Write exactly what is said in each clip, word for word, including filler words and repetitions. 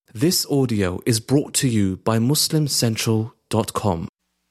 This audio is brought to you by Muslim Central dot com.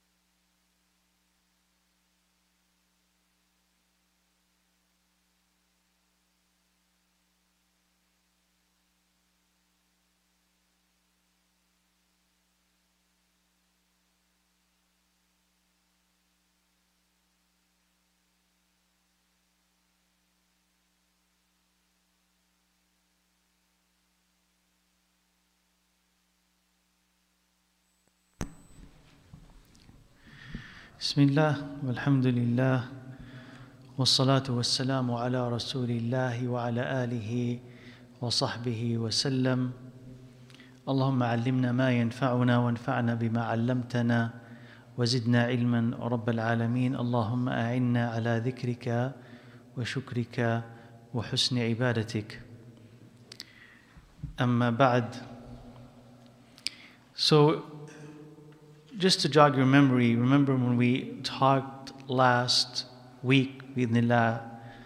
Bismillah, walhamdulillah, wassalatu wassalamu ala rasulillahi wa ala alihi wa sahbihi wa sallam. Allahumma allimna ma yanfa'una wanfa'na bima 'allamtana wa zidna ilman rabbal alameen. Allahumma a'inna ala dhikrika wa shukrika wa husni ibadatik. Amma ba'd. So, just to jog your memory, remember when we talked last week, bi'idhnillah,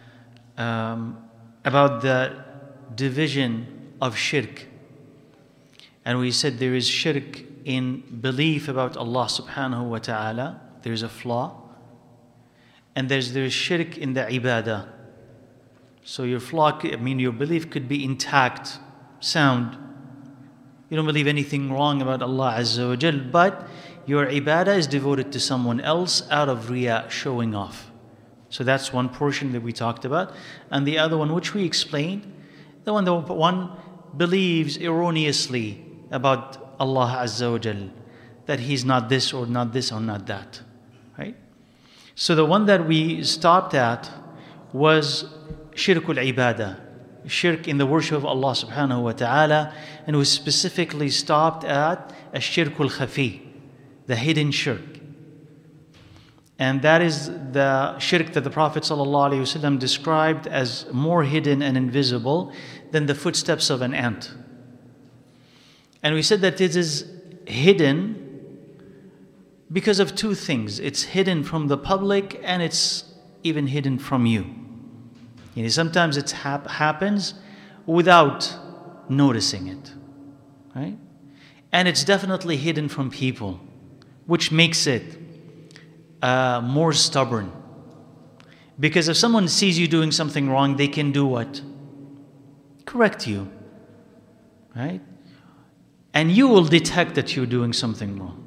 um, about the division of shirk. And we said there is shirk in belief about Allah subhanahu wa ta'ala. There's a flaw. And there's, there's shirk in the ibadah. So your flaw, I mean your belief could be intact, sound. You don't believe anything wrong about Allah Azza wa Jal, but your ibadah is devoted to someone else out of riya, showing off. So that's one portion that we talked about. And the other one, which we explained, the one that one believes erroneously about Allah Azza wa Jal, that He's not this or not this or not that. Right? So the one that we stopped at was shirkul ibadah, shirk in the worship of Allah subhanahu wa ta'ala, and we specifically stopped at a shirkul khafi, the hidden shirk. And that is the shirk that the Prophet ﷺ described as more hidden and invisible than the footsteps of an ant. And we said that it is hidden because of two things. It's hidden from the public and it's even hidden from you. You know, sometimes it hap- happens without noticing it. Right? And it's definitely hidden from people, which makes it uh, more stubborn. Because if someone sees you doing something wrong, they can do what? Correct you. Right? And you will detect that you're doing something wrong.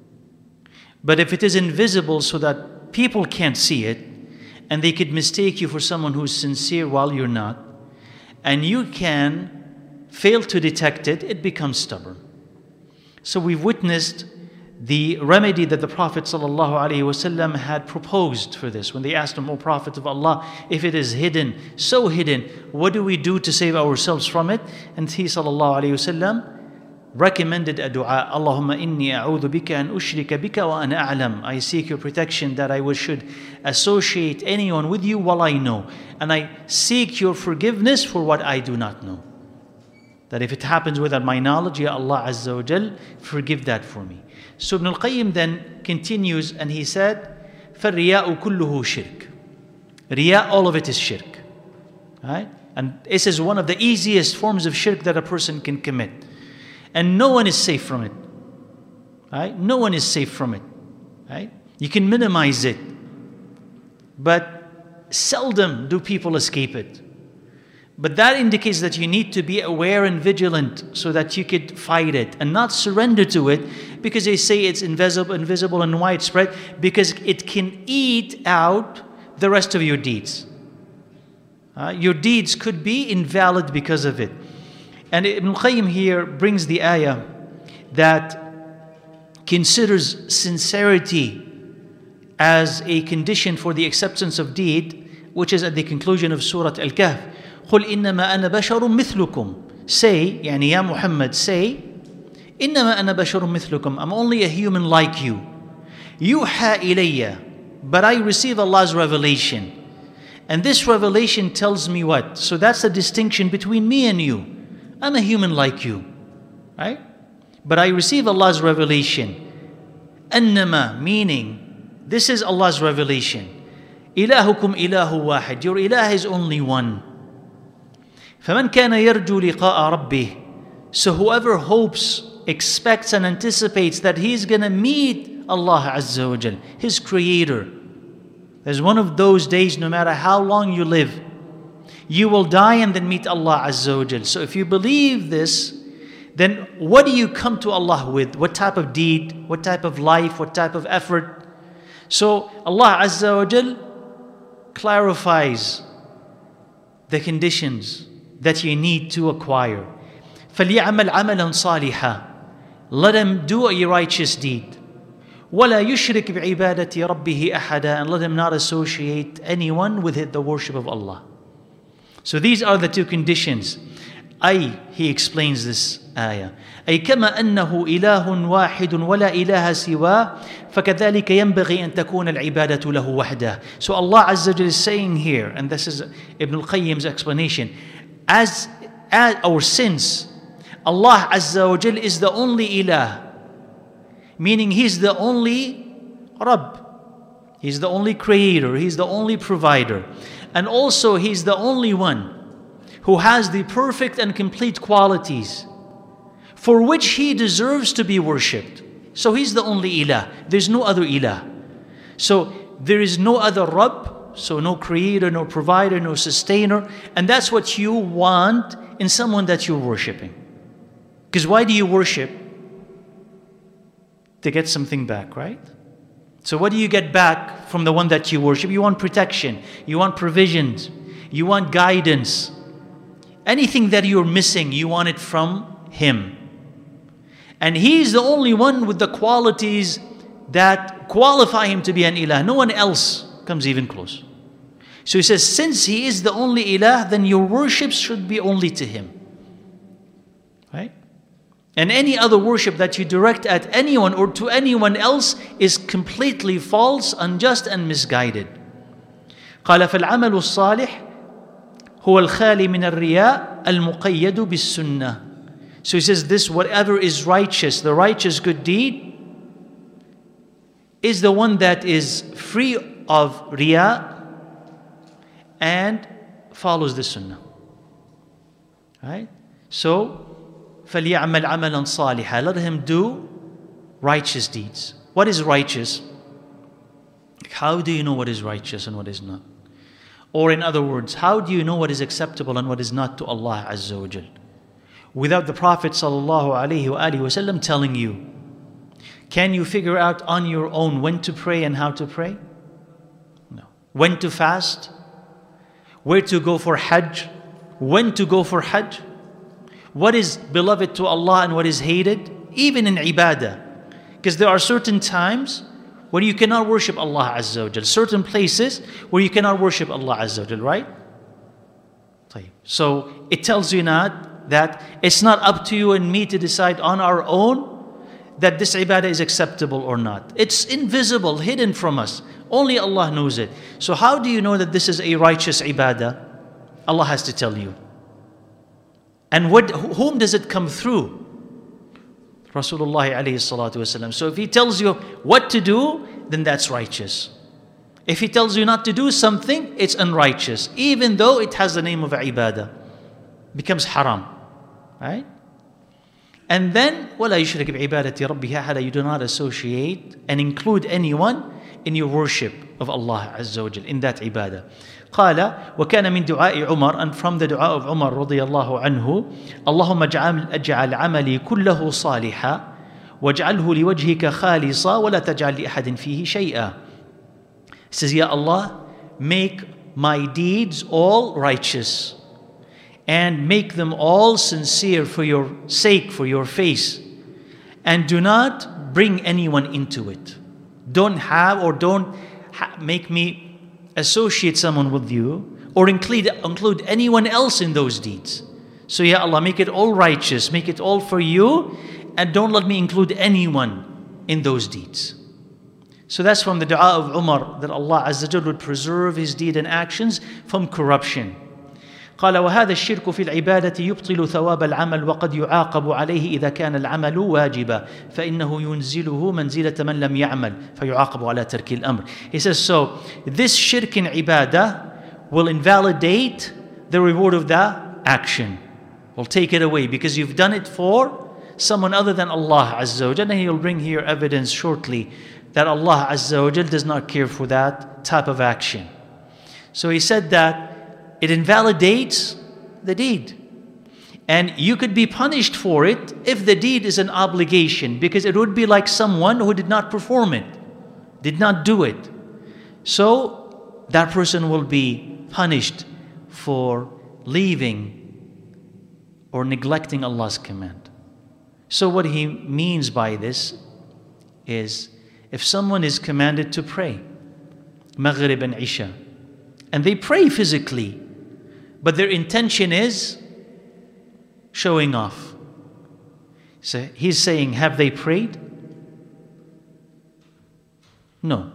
But if it is invisible so that people can't see it, and they could mistake you for someone who's sincere while you're not, and you can fail to detect it, it becomes stubborn. So we've witnessed the remedy that the Prophet ﷺ had proposed for this. When they asked him, O Prophet of Allah, if it is hidden, so hidden, what do we do to save ourselves from it? And he ﷺ recommended a dua, Allahumma inni a'udhu bika an ushrika bika wa ana a'lam. I seek your protection that I would, should associate anyone with you while I know. And I seek your forgiveness for what I do not know. That if it happens without my knowledge, Ya Allah Azza wa Jal, forgive that for me. So Ibn al-Qayyim then continues and he said, فَالرِّيَاءُ كُلُّهُ shirk. Riya, all of it is shirk. Right? And this is one of the easiest forms of shirk that a person can commit. And no one is safe from it. Right? No one is safe from it. Right? You can minimize it. But seldom do people escape it. But that indicates that you need to be aware and vigilant so that you could fight it and not surrender to it because they say it's invisible, invisible and widespread, because it can eat out the rest of your deeds. Uh, your deeds could be invalid because of it. And Ibn al-Qayyim here brings the ayah that considers sincerity as a condition for the acceptance of deed, which is at the conclusion of Surah Al-Kahf. قُلْ إِنَّمَا أَنَا بَشَرٌ مِثْلُكُمْ. Say, يعني ya Muhammad, say, إِنَّمَا أَنَا بَشَرٌ مِثْلُكُمْ. I'm only a human like you. يُوحَى إِلَيَّ. But I receive Allah's revelation. And this revelation tells me what? So that's the distinction between me and you. I'm a human like you. Right? But I receive Allah's revelation. أَنَّمَا, meaning, this is Allah's revelation. إِلَهُكُمْ إِلَهُ وَاحِدٌ. Your ilah is only one. فَمَنْ كَانَ يَرْجُو لِقَاءَ رَبِّهِ. So whoever hopes, expects and anticipates that he's going to meet Allah Azza wa Jal, his creator. There's one of those days, no matter how long you live, you will die and then meet Allah Azza wa Jal. So if you believe this, then what do you come to Allah with? What type of deed? What type of life? What type of effort? So Allah Azza wa Jal clarifies the conditions that you need to acquire. فَلْيَعْمَلْ عَمَلًا صَالِحًا. Let him do a righteous deed. وَلَا يُشْرِكْ بِعِبَادَةِ رَبِّهِ أَحَدًا. And let him not associate anyone with the worship of Allah. So these are the two conditions. أي, he explains this ayah. أي كما أنه إله واحد ولا إله سواه فكذلك ينبغي أن تكون العبادة له وحده. So Allah Azza wa Jalla is saying here, and this is Ibn al-Qayyim's explanation, as, as or since Allah Azza wa Jalla is the only ilah, meaning He's the only Rabb, He's the only creator, He's the only provider, and also He's the only one who has the perfect and complete qualities for which He deserves to be worshipped. So He's the only ilah. There's no other ilah. So there is no other Rabb, so no creator, no provider, no sustainer. And that's what you want in someone that you're worshipping. Because why do you worship? To get something back, right? So what do you get back from the one that you worship? You want protection, you want provisions, you want guidance. Anything that you're missing, you want it from Him. And He's the only one with the qualities that qualify Him to be an ilah. No one else comes even close. So He says, since He is the only ilah, then your worship should be only to Him. Right? And any other worship that you direct at anyone or to anyone else is completely false, unjust and misguided. قال فالعمل الصالح هو الخالي من الرياء المقيد بالسنة. So he says this, whatever is righteous, the righteous good deed, is the one that is free of riya and follows the sunnah. Right? So, فَلْيَعْمَلْ عَمَلًا صَالِحًا. Let him do righteous deeds. What is righteous? How do you know what is righteous and what is not? Or in other words, how do you know what is acceptable and what is not to Allah Azza wa Jal? Without the Prophet sallallahu alaihi wasallam telling you. Can you figure out on your own when to pray and how to pray? No. When to fast? Where to go for Hajj? When to go for Hajj? What is beloved to Allah and what is hated? Even in ibadah. Because there are certain times where you cannot worship Allah Azza wa Jal. Certain places where you cannot worship Allah Azza wa Jal, right? So it tells you not that it's not up to you and me to decide on our own that this ibadah is acceptable or not. It's invisible, hidden from us. Only Allah knows it. So how do you know that this is a righteous ibadah? Allah has to tell you. And what, whom does it come through? Rasulullah alayhi salatu wasalam. So if He tells you what to do, then that's righteous. If He tells you not to do something, it's unrighteous. Even though it has the name of ibadah. Becomes haram. Right? And then, وَلَا يُشْرِكْ بِعِبَادَةِ رَبِّهِ أَحَدًا. You do not associate and include anyone in your worship of Allah Azza wa Jal, in that ibadah. قال وكان من دعاء عمر, and from the dua of Umar رضي الله عنه, اللهم اجعل عملي كله صالحا واجعله لوجهك خالصا ولا تجعل لأحد فيه شيئا. He says, Ya Allah, make my deeds all righteous and make them all sincere for your sake, for your face, and do not bring anyone into it. Don't have or don't ha- make me associate someone with you or include, include anyone else in those deeds. So Ya Allah, make it all righteous, make it all for you, and don't let me include anyone in those deeds. So that's from the dua of Umar, that Allah Azza wa Jal would preserve his deed and actions from corruption. قال وهذا الشرك في العبادة يبطل ثواب العمل وقد يعاقب عليه إذا كان العمل واجبا فإنه ينزله منزلة من لم يعمل فيعاقب على ترك الأمر. He says, so this shirk in ibadah will invalidate the reward of the action. will take it away because you've done it for someone other than Allah Azza wa Jal. And he'll bring here evidence shortly that Allah Azza wa Jal does not care for that type of action. So he said that it invalidates the deed. And you could be punished for it if the deed is an obligation, because it would be like someone who did not perform it, did not do it. So that person will be punished for leaving or neglecting Allah's command. So what he means by this is, if someone is commanded to pray Maghrib and Isha, and they pray physically, but their intention is showing off. So he's saying, have they prayed? No.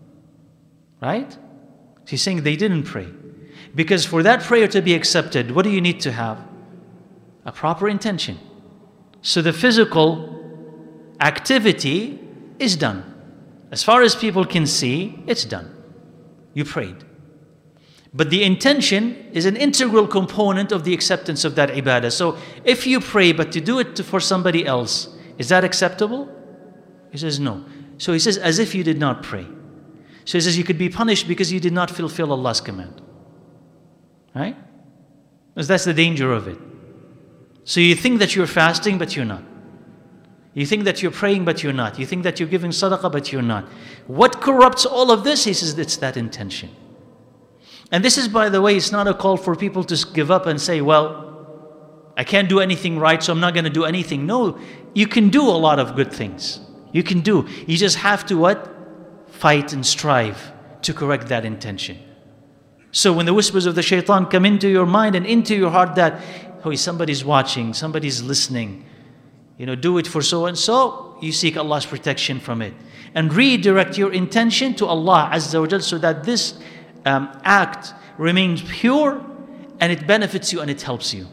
Right? He's saying they didn't pray. Because for that prayer to be accepted, what do you need to have? A proper intention. So the physical activity is done. As far as people can see, it's done. You prayed. But the intention is an integral component of the acceptance of that ibadah. So if you pray but to do it to, for somebody else, is that acceptable? He says no. So he says as if you did not pray. So he says you could be punished because you did not fulfill Allah's command. Right? Because that's the danger of it. So you think that you're fasting but you're not. You think that you're praying but you're not. You think that you're giving sadaqah but you're not. What corrupts all of this? He says it's that intention. And this is, by the way, it's not a call for people to give up and say, well, I can't do anything right, so I'm not going to do anything. No, you can do a lot of good things. You can do. You just have to what? Fight and strive to correct that intention. So when the whispers of the shaitan come into your mind and into your heart that, oh, somebody's watching, somebody's listening, you know, do it for so and so, you seek Allah's protection from it. And redirect your intention to Allah Azza wa Jal so that this Um, act remains pure and it benefits you and it helps you.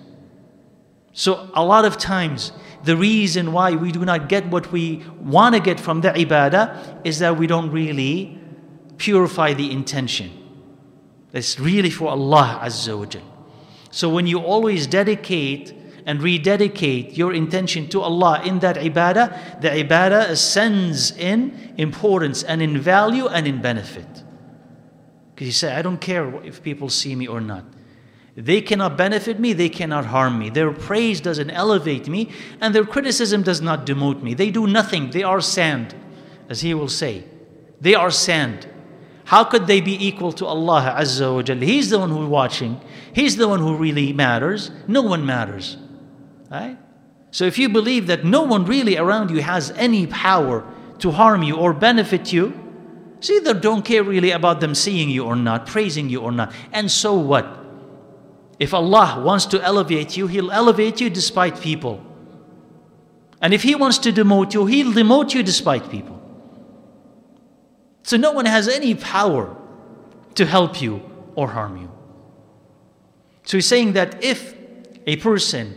So a lot of times the reason why we do not get what we want to get from the ibadah is that we don't really purify the intention. It's really for Allah Azza wa Jal. So when you always dedicate and rededicate your intention to Allah in that ibadah, the ibadah ascends in importance and in value and in benefit. Because you say, I don't care if people see me or not. They cannot benefit me, they cannot harm me. Their praise doesn't elevate me, and their criticism does not demote me. They do nothing, they are sand, as he will say. They are sand. How could they be equal to Allah Azza wa Jalla? He's the one who's watching. He's the one who really matters. No one matters. Right? So if you believe that no one really around you has any power to harm you or benefit you, so either don't care really about them seeing you or not, praising you or not. And so what? If Allah wants to elevate you, He'll elevate you despite people. And if He wants to demote you, He'll demote you despite people. So no one has any power to help you or harm you. So he's saying that if a person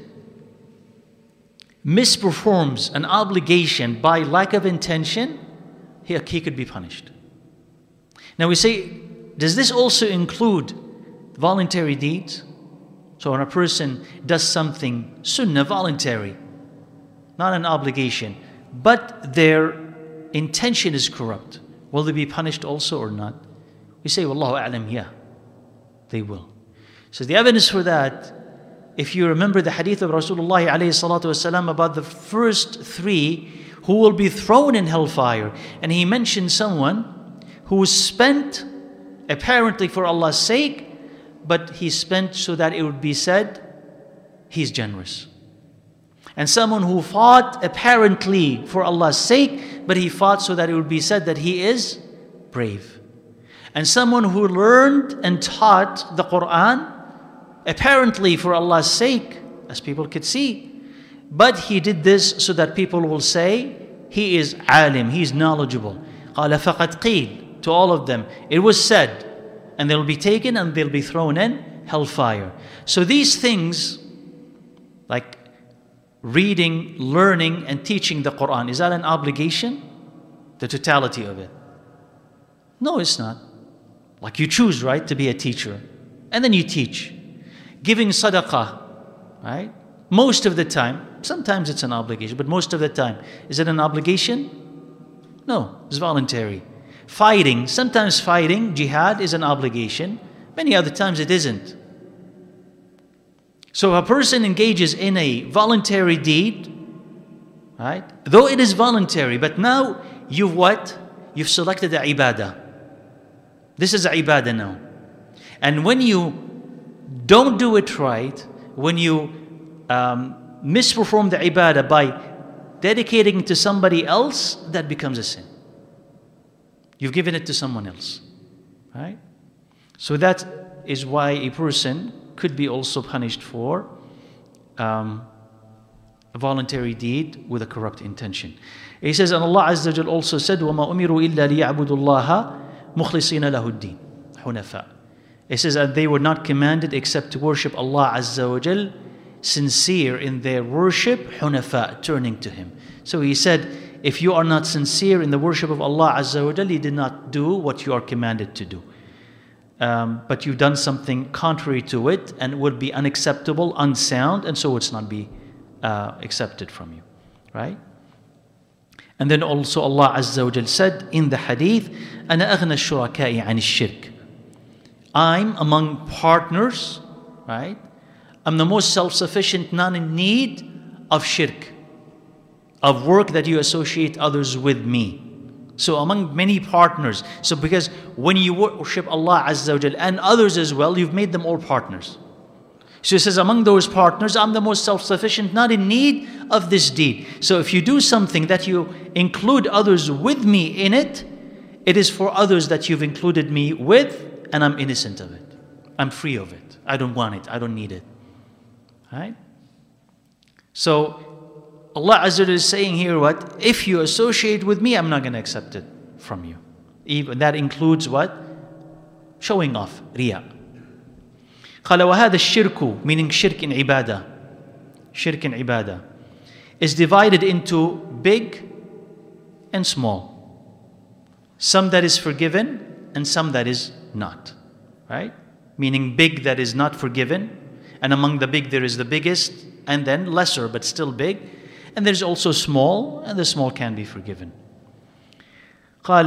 misperforms an obligation by lack of intention, he, he could be punished. Now we say, does this also include voluntary deeds? So when a person does something sunnah, voluntary, not an obligation, but their intention is corrupt, will they be punished also or not? We say, Wallahu a'lam, yeah, they will. So the evidence for that, if you remember the hadith of Rasulullah alayhi salatu wasalam about the first three who will be thrown in hellfire, and he mentioned someone who spent apparently for Allah's sake, but he spent so that it would be said he's generous. And someone who fought apparently for Allah's sake, but he fought so that it would be said that he is brave. And someone who learned and taught the Quran apparently for Allah's sake, as people could see, but he did this so that people will say he is alim, he is knowledgeable. قَالَ فَقَدْ قِيلَ. To all of them, it was said, and they'll be taken and they'll be thrown in hellfire. So these things, like reading, learning, and teaching the Quran, is that an obligation? The totality of it? No, it's not. Like you choose, right, to be a teacher, and then you teach. Giving sadaqah, right? most of the time, sometimes it's an obligation, but most of the time, is it an obligation? No, it's voluntary. Fighting, sometimes fighting, jihad, is an obligation. Many other times it isn't. So if a person engages in a voluntary deed, right? Though it is voluntary, but now you've what? You've selected the ibadah. This is ibadah now. And when you don't do it right, when you um, misperform the ibadah by dedicating it to somebody else, that becomes a sin. You've given it to someone else, right? So that is why a person could be also punished for um, a voluntary deed with a corrupt intention. He says, and Allah Azza wa Jal also said, وَمَا أُمِرُوا إِلَّا لِيَعْبُدُوا اللَّهَ مُخْلِصِينَ لَهُ الدِّينَ حُنَفَاءَ. He says, and they were not commanded except to worship Allah Azza wa Jal, sincere in their worship, حُنَفَاء, turning to Him. So he said, if you are not sincere in the worship of Allah Azza wa Jal, you did not do what you are commanded to do. Um, but you've done something contrary to it and would be unacceptable, unsound, and so it's not be uh, accepted from you, right? And then also Allah Azza wa Jal said in the hadith, أَنَا أَغْنَى الشُّرَكَاءِ عَنِ الشِّرْكِ. I'm among partners, right? I'm the most self-sufficient, not in need of shirk, of work that you associate others with me. So among many partners. So because when you worship Allah Azza wa Jal and others as well, you've made them all partners. So he says, among those partners, I'm the most self-sufficient, not in need of this deed. So if you do something that you include others with me in it, it is for others that you've included me with, and I'm innocent of it. I'm free of it. I don't want it. I don't need it. Right? So Allah Azza wa Jalla is saying here what? If you associate with me, I'm not going to accept it from you. Even that includes what? Showing off, riya. قال وهذا الشرك, meaning shirk in ibadah, shirk in ibadah, is divided into big and small. Some that is forgiven and some that is not. Right? Meaning big that is not forgiven, and among the big there is the biggest, and then lesser but still big. And there's also small, and the small can be forgiven. قال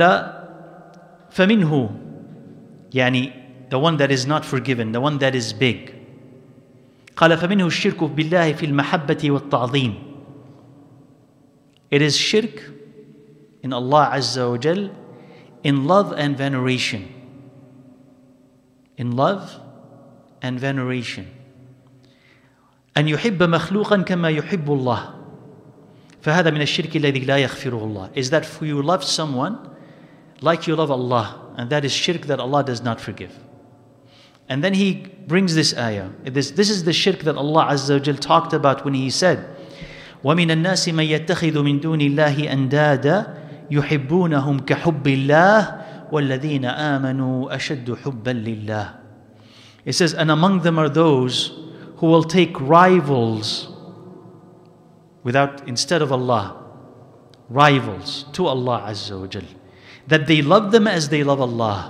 فمنه, يعني the one that is not forgiven, the one that is big. قال فمنه الشرك بالله في المحبة والتعظيم. It is shirk in Allah Azza wa Jal in love and veneration. In love and veneration. أن يحب مخلوقا كما يحب الله. فهذا من الشرك الذي لا يغفره الله. Is that for you love someone like you love Allah, and that is shirk that Allah does not forgive. And then he brings this ayah. This, this is the shirk that Allah Azza wa Jal talked about when he said, وَمِنَ النَّاسِ مَن يَتَّخِذُ مِن دُونِ اللَّهِ أَنْدَادًا يُحِبُّونَهُمْ كَحُبِّ اللَّهِ وَالَّذِينَ آمَنُوا أَشَدُّ حُبًّا لِلَّهِ. It says, and among them are those who will take rivals without, instead of Allah, rivals to Allah Azza wa Jal, that they love them as they love Allah.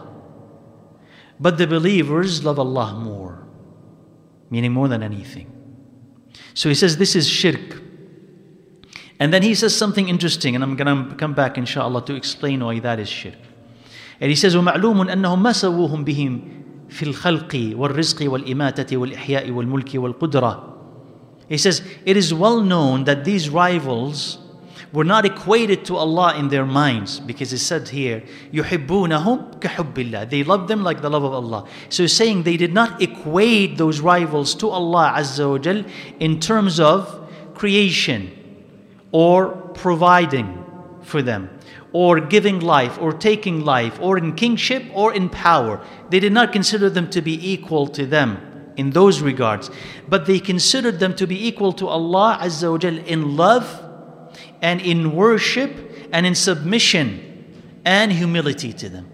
But the believers love Allah more, meaning more than anything. So he says this is shirk. And then he says something interesting, and I'm going to come back inshallah to explain why that is shirk. And he says, وَمَعْلُومٌ أَنَّهُمْ مَا سَوُوهُمْ بِهِمْ فِي الْخَلْقِ وَالرِّزْقِ وَالْإِمَاتَةِ وَالْإِحْيَاءِ وَالْمُلْكِ وَالْقُدْرَةِ. He says, it is well known that these rivals were not equated to Allah in their minds, because it said here, يُحِبُّونَهُمْ كَحُبِّ اللَّهِ. They love them like the love of Allah. So he's saying they did not equate those rivals to Allah Azza wa Jal in terms of creation or providing for them or giving life or taking life or in kingship or in power. They did not consider them to be equal to them in those regards, but they considered them to be equal to Allah Azza wa Jal in love and in worship and in submission and humility to them.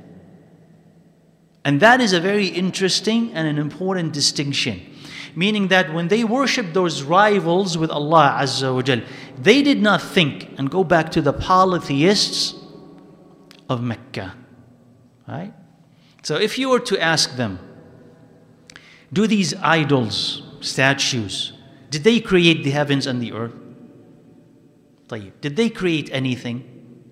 And that is a very interesting and an important distinction. Meaning that when they worship those rivals with Allah Azza wa Jal, they did not think, and go back to the polytheists of Mecca. Right? So if you were to ask them, do these idols, statues, Did they create the heavens and the earth? طيب. Did they create anything?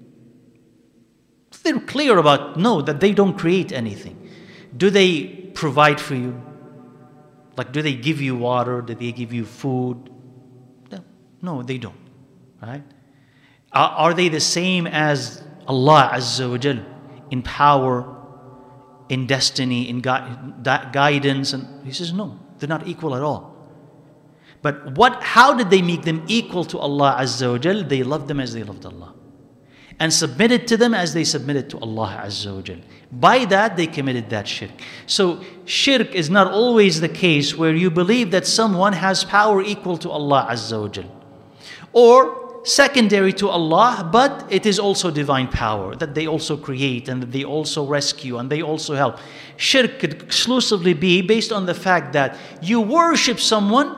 They're clear about no, that they don't create anything. Do they provide for you? Like, do they give you water? Do they give you food? No, no they don't. Right? Are, are they the same as Allah Azza wa Jal in power, in destiny, in gui- guidance? And he says no, they're not equal at all. But what? How did they make them equal to Allah Azza wa Jal? They loved them as they loved Allah, and submitted to them as they submitted to Allah Azza wa Jal. By that, they committed that shirk. So, shirk is not always the case where you believe that someone has power equal to Allah Azza wa Jal, or secondary to Allah, but it is also divine power that they also create and that they also rescue and they also help. Shirk could exclusively be based on the fact that you worship someone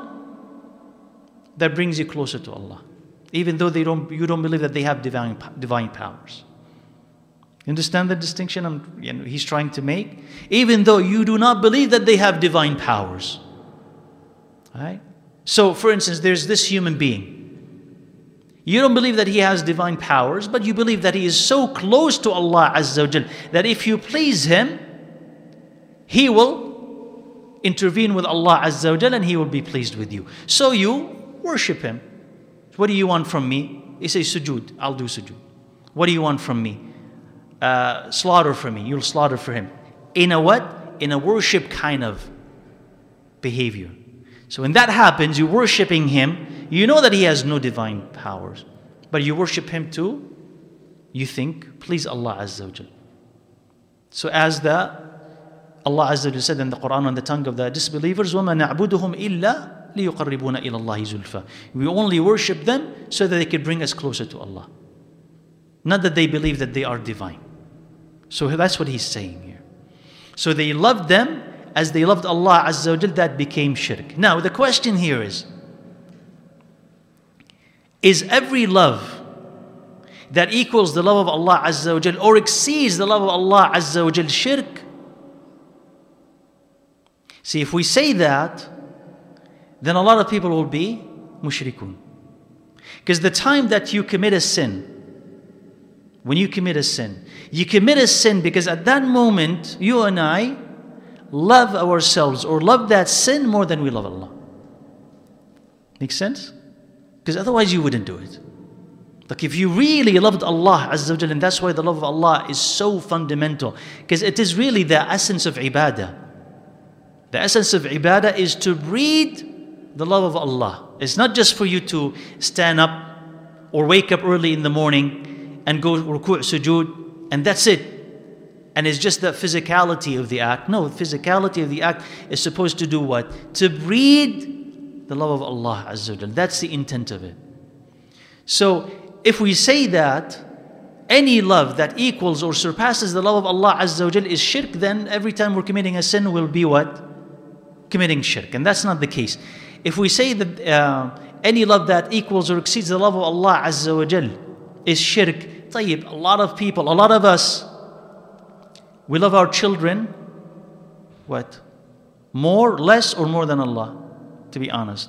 that brings you closer to Allah, even though they don't, you don't believe that they have divine divine powers. You understand the distinction I'm, you know, he's trying to make? Even though you do not believe that they have divine powers. Right? So, for instance, there's this human being. You don't believe that he has divine powers, but you believe that he is so close to Allah Azza wa Jal that if you please him, he will intervene with Allah Azza wa Jal and he will be pleased with you. So you worship him. What do you want from me? He says, sujood. I'll do sujood. What do you want from me? Uh, slaughter for me. You'll slaughter for him. In a what? In a worship kind of behavior. So when that happens, you're worshiping him. You know that he has no divine powers, but you worship him too. You think, please Allah Azza wa Jal. So as the Allah Azza wa Jal said in the Quran on the tongue of the disbelievers, وَمَا نَعْبُدُهُمْ إِلَّا لِيُقَرِّبُونَ إِلَى اللَّهِ زُلْفَى. We only worship them so that they can bring us closer to Allah. Not that they believe that they are divine. So that's what he's saying here. So they loved them as they loved Allah Azza wa Jal. That became shirk. Now the question here is, is every love that equals the love of Allah Azza wa Jal or exceeds the love of Allah Azza wa Jal shirk? See, if we say that, then a lot of people will be mushrikun. Because the time that you commit a sin, when you commit a sin, you commit a sin because at that moment, you and I love ourselves or love that sin more than we love Allah. Make sense? Because otherwise you wouldn't do it. Like if you really loved Allah Azza wa Jal, and that's why the love of Allah is so fundamental, because it is really the essence of ibadah. The essence of ibadah is to breed the love of Allah. It's not just for you to stand up or wake up early in the morning and go ruku' sujood and that's it. And it's just the physicality of the act. No, the physicality of the act is supposed to do what? To breed the love of Allah Azza wa Jal. That's the intent of it. So if we say that any love that equals or surpasses the love of Allah Azza wa Jal is shirk, then every time we're committing a sin will be what? Committing shirk. And that's not the case. If we say that uh, any love that equals or exceeds the love of Allah Azza wa Jal is shirk, tayyib, a lot of people, a lot of us, we love our children, what? More, less, or more than Allah? To be honest.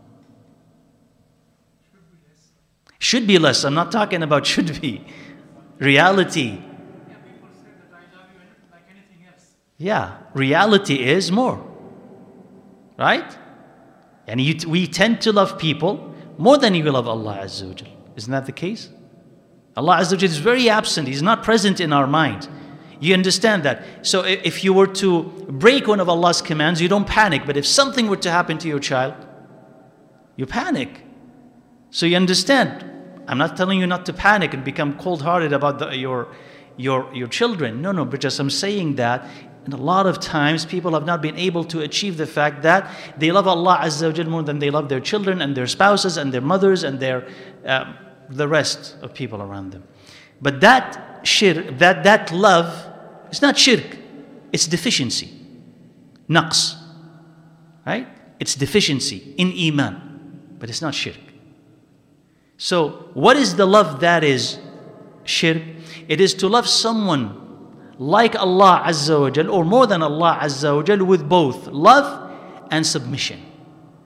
Should be less. I'm not talking about should be. Reality. Yeah, reality is more. Right? And you, we tend to love people more than you love Allah Azza wa Jal. Isn't that the case? Allah Azza wa Jal is very absent. He's not present in our mind. You understand that? So if you were to break one of Allah's commands, you don't panic. But if something were to happen to your child, you panic. So you understand. I'm not telling you not to panic and become cold-hearted about the, your, your, your children. No, no, but just I'm saying that. And a lot of times people have not been able to achieve the fact that they love Allah Azza wa Jal more than they love their children and their spouses and their mothers and their uh, the rest of people around them. But that shirk, that, that love, it's not shirk, it's deficiency. Naqs. Right? It's deficiency in iman. But it's not shirk. So what is the love that is shirk? It is to love someone like Allah Azza wa Jal, or more than Allah Azza wa Jal, with both love and submission.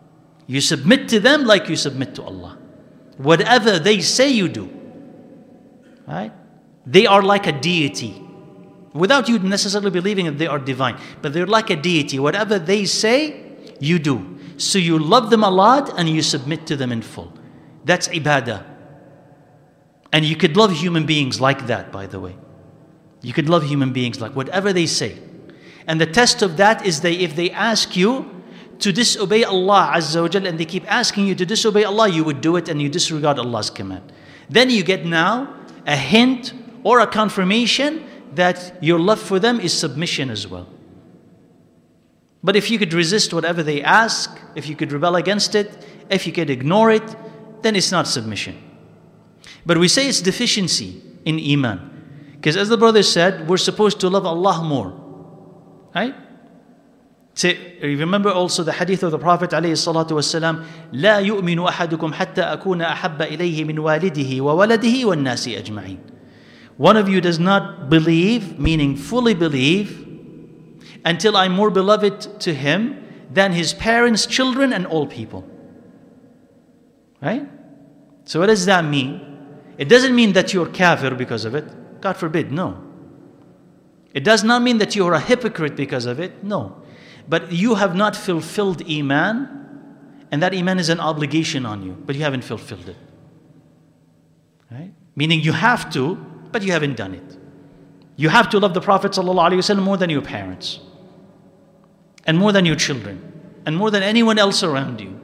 You submit to them like you submit to Allah. Whatever they say, you do. Right? They are like a deity. Without you necessarily believing that they are divine. But they're like a deity. Whatever they say, you do. So you love them a lot and you submit to them in full. That's ibadah. And you could love human beings like that, by the way. You could love human beings like whatever they say. And the test of that is that if they ask you to disobey Allah Azza wa Jal, and they keep asking you to disobey Allah, you would do it and you disregard Allah's command. Then you get now a hint or a confirmation that your love for them is submission as well. But if you could resist whatever they ask, if you could rebel against it, if you could ignore it, then it's not submission. But we say it's deficiency in Iman. Because as the brother said, we're supposed to love Allah more. Right? So, remember also the hadith of the Prophet عليه الصلاة والسلام, لا يؤمن أحدكم حتى أكون أحب إليه من والده وولده والناس أجمعين. One of you does not believe, meaning fully believe, until I'm more beloved to him than his parents, children, and all people. Right? So what does that mean? It doesn't mean that you're kafir because of it. God forbid, no. It does not mean that you're a hypocrite because of it, no. But you have not fulfilled Iman, and that Iman is an obligation on you, but you haven't fulfilled it. Right? Meaning you have to, but you haven't done it. You have to love the Prophet ﷺ more than your parents, and more than your children, and more than anyone else around you.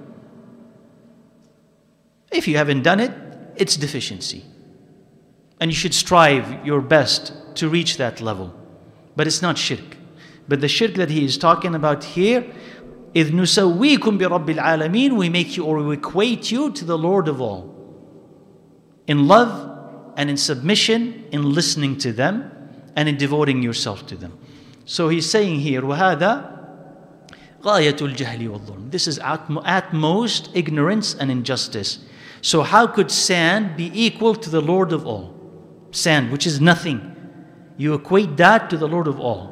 If you haven't done it, it's deficiency. And you should strive your best to reach that level. But it's not shirk. But the shirk that he is talking about here, إِذْ نُسَوِّيكُمْ بِرَبِّ الْعَالَمِينَ, we make you or we equate you to the Lord of all. In love and in submission, in listening to them, and in devoting yourself to them. So he's saying here, وَهَذَا غَايَةُ الْجَهْلِ وَالظُّلْمِ. This is at, at most ignorance and injustice. So how could sand be equal to the Lord of all? Sand, which is nothing. You equate that to the Lord of all.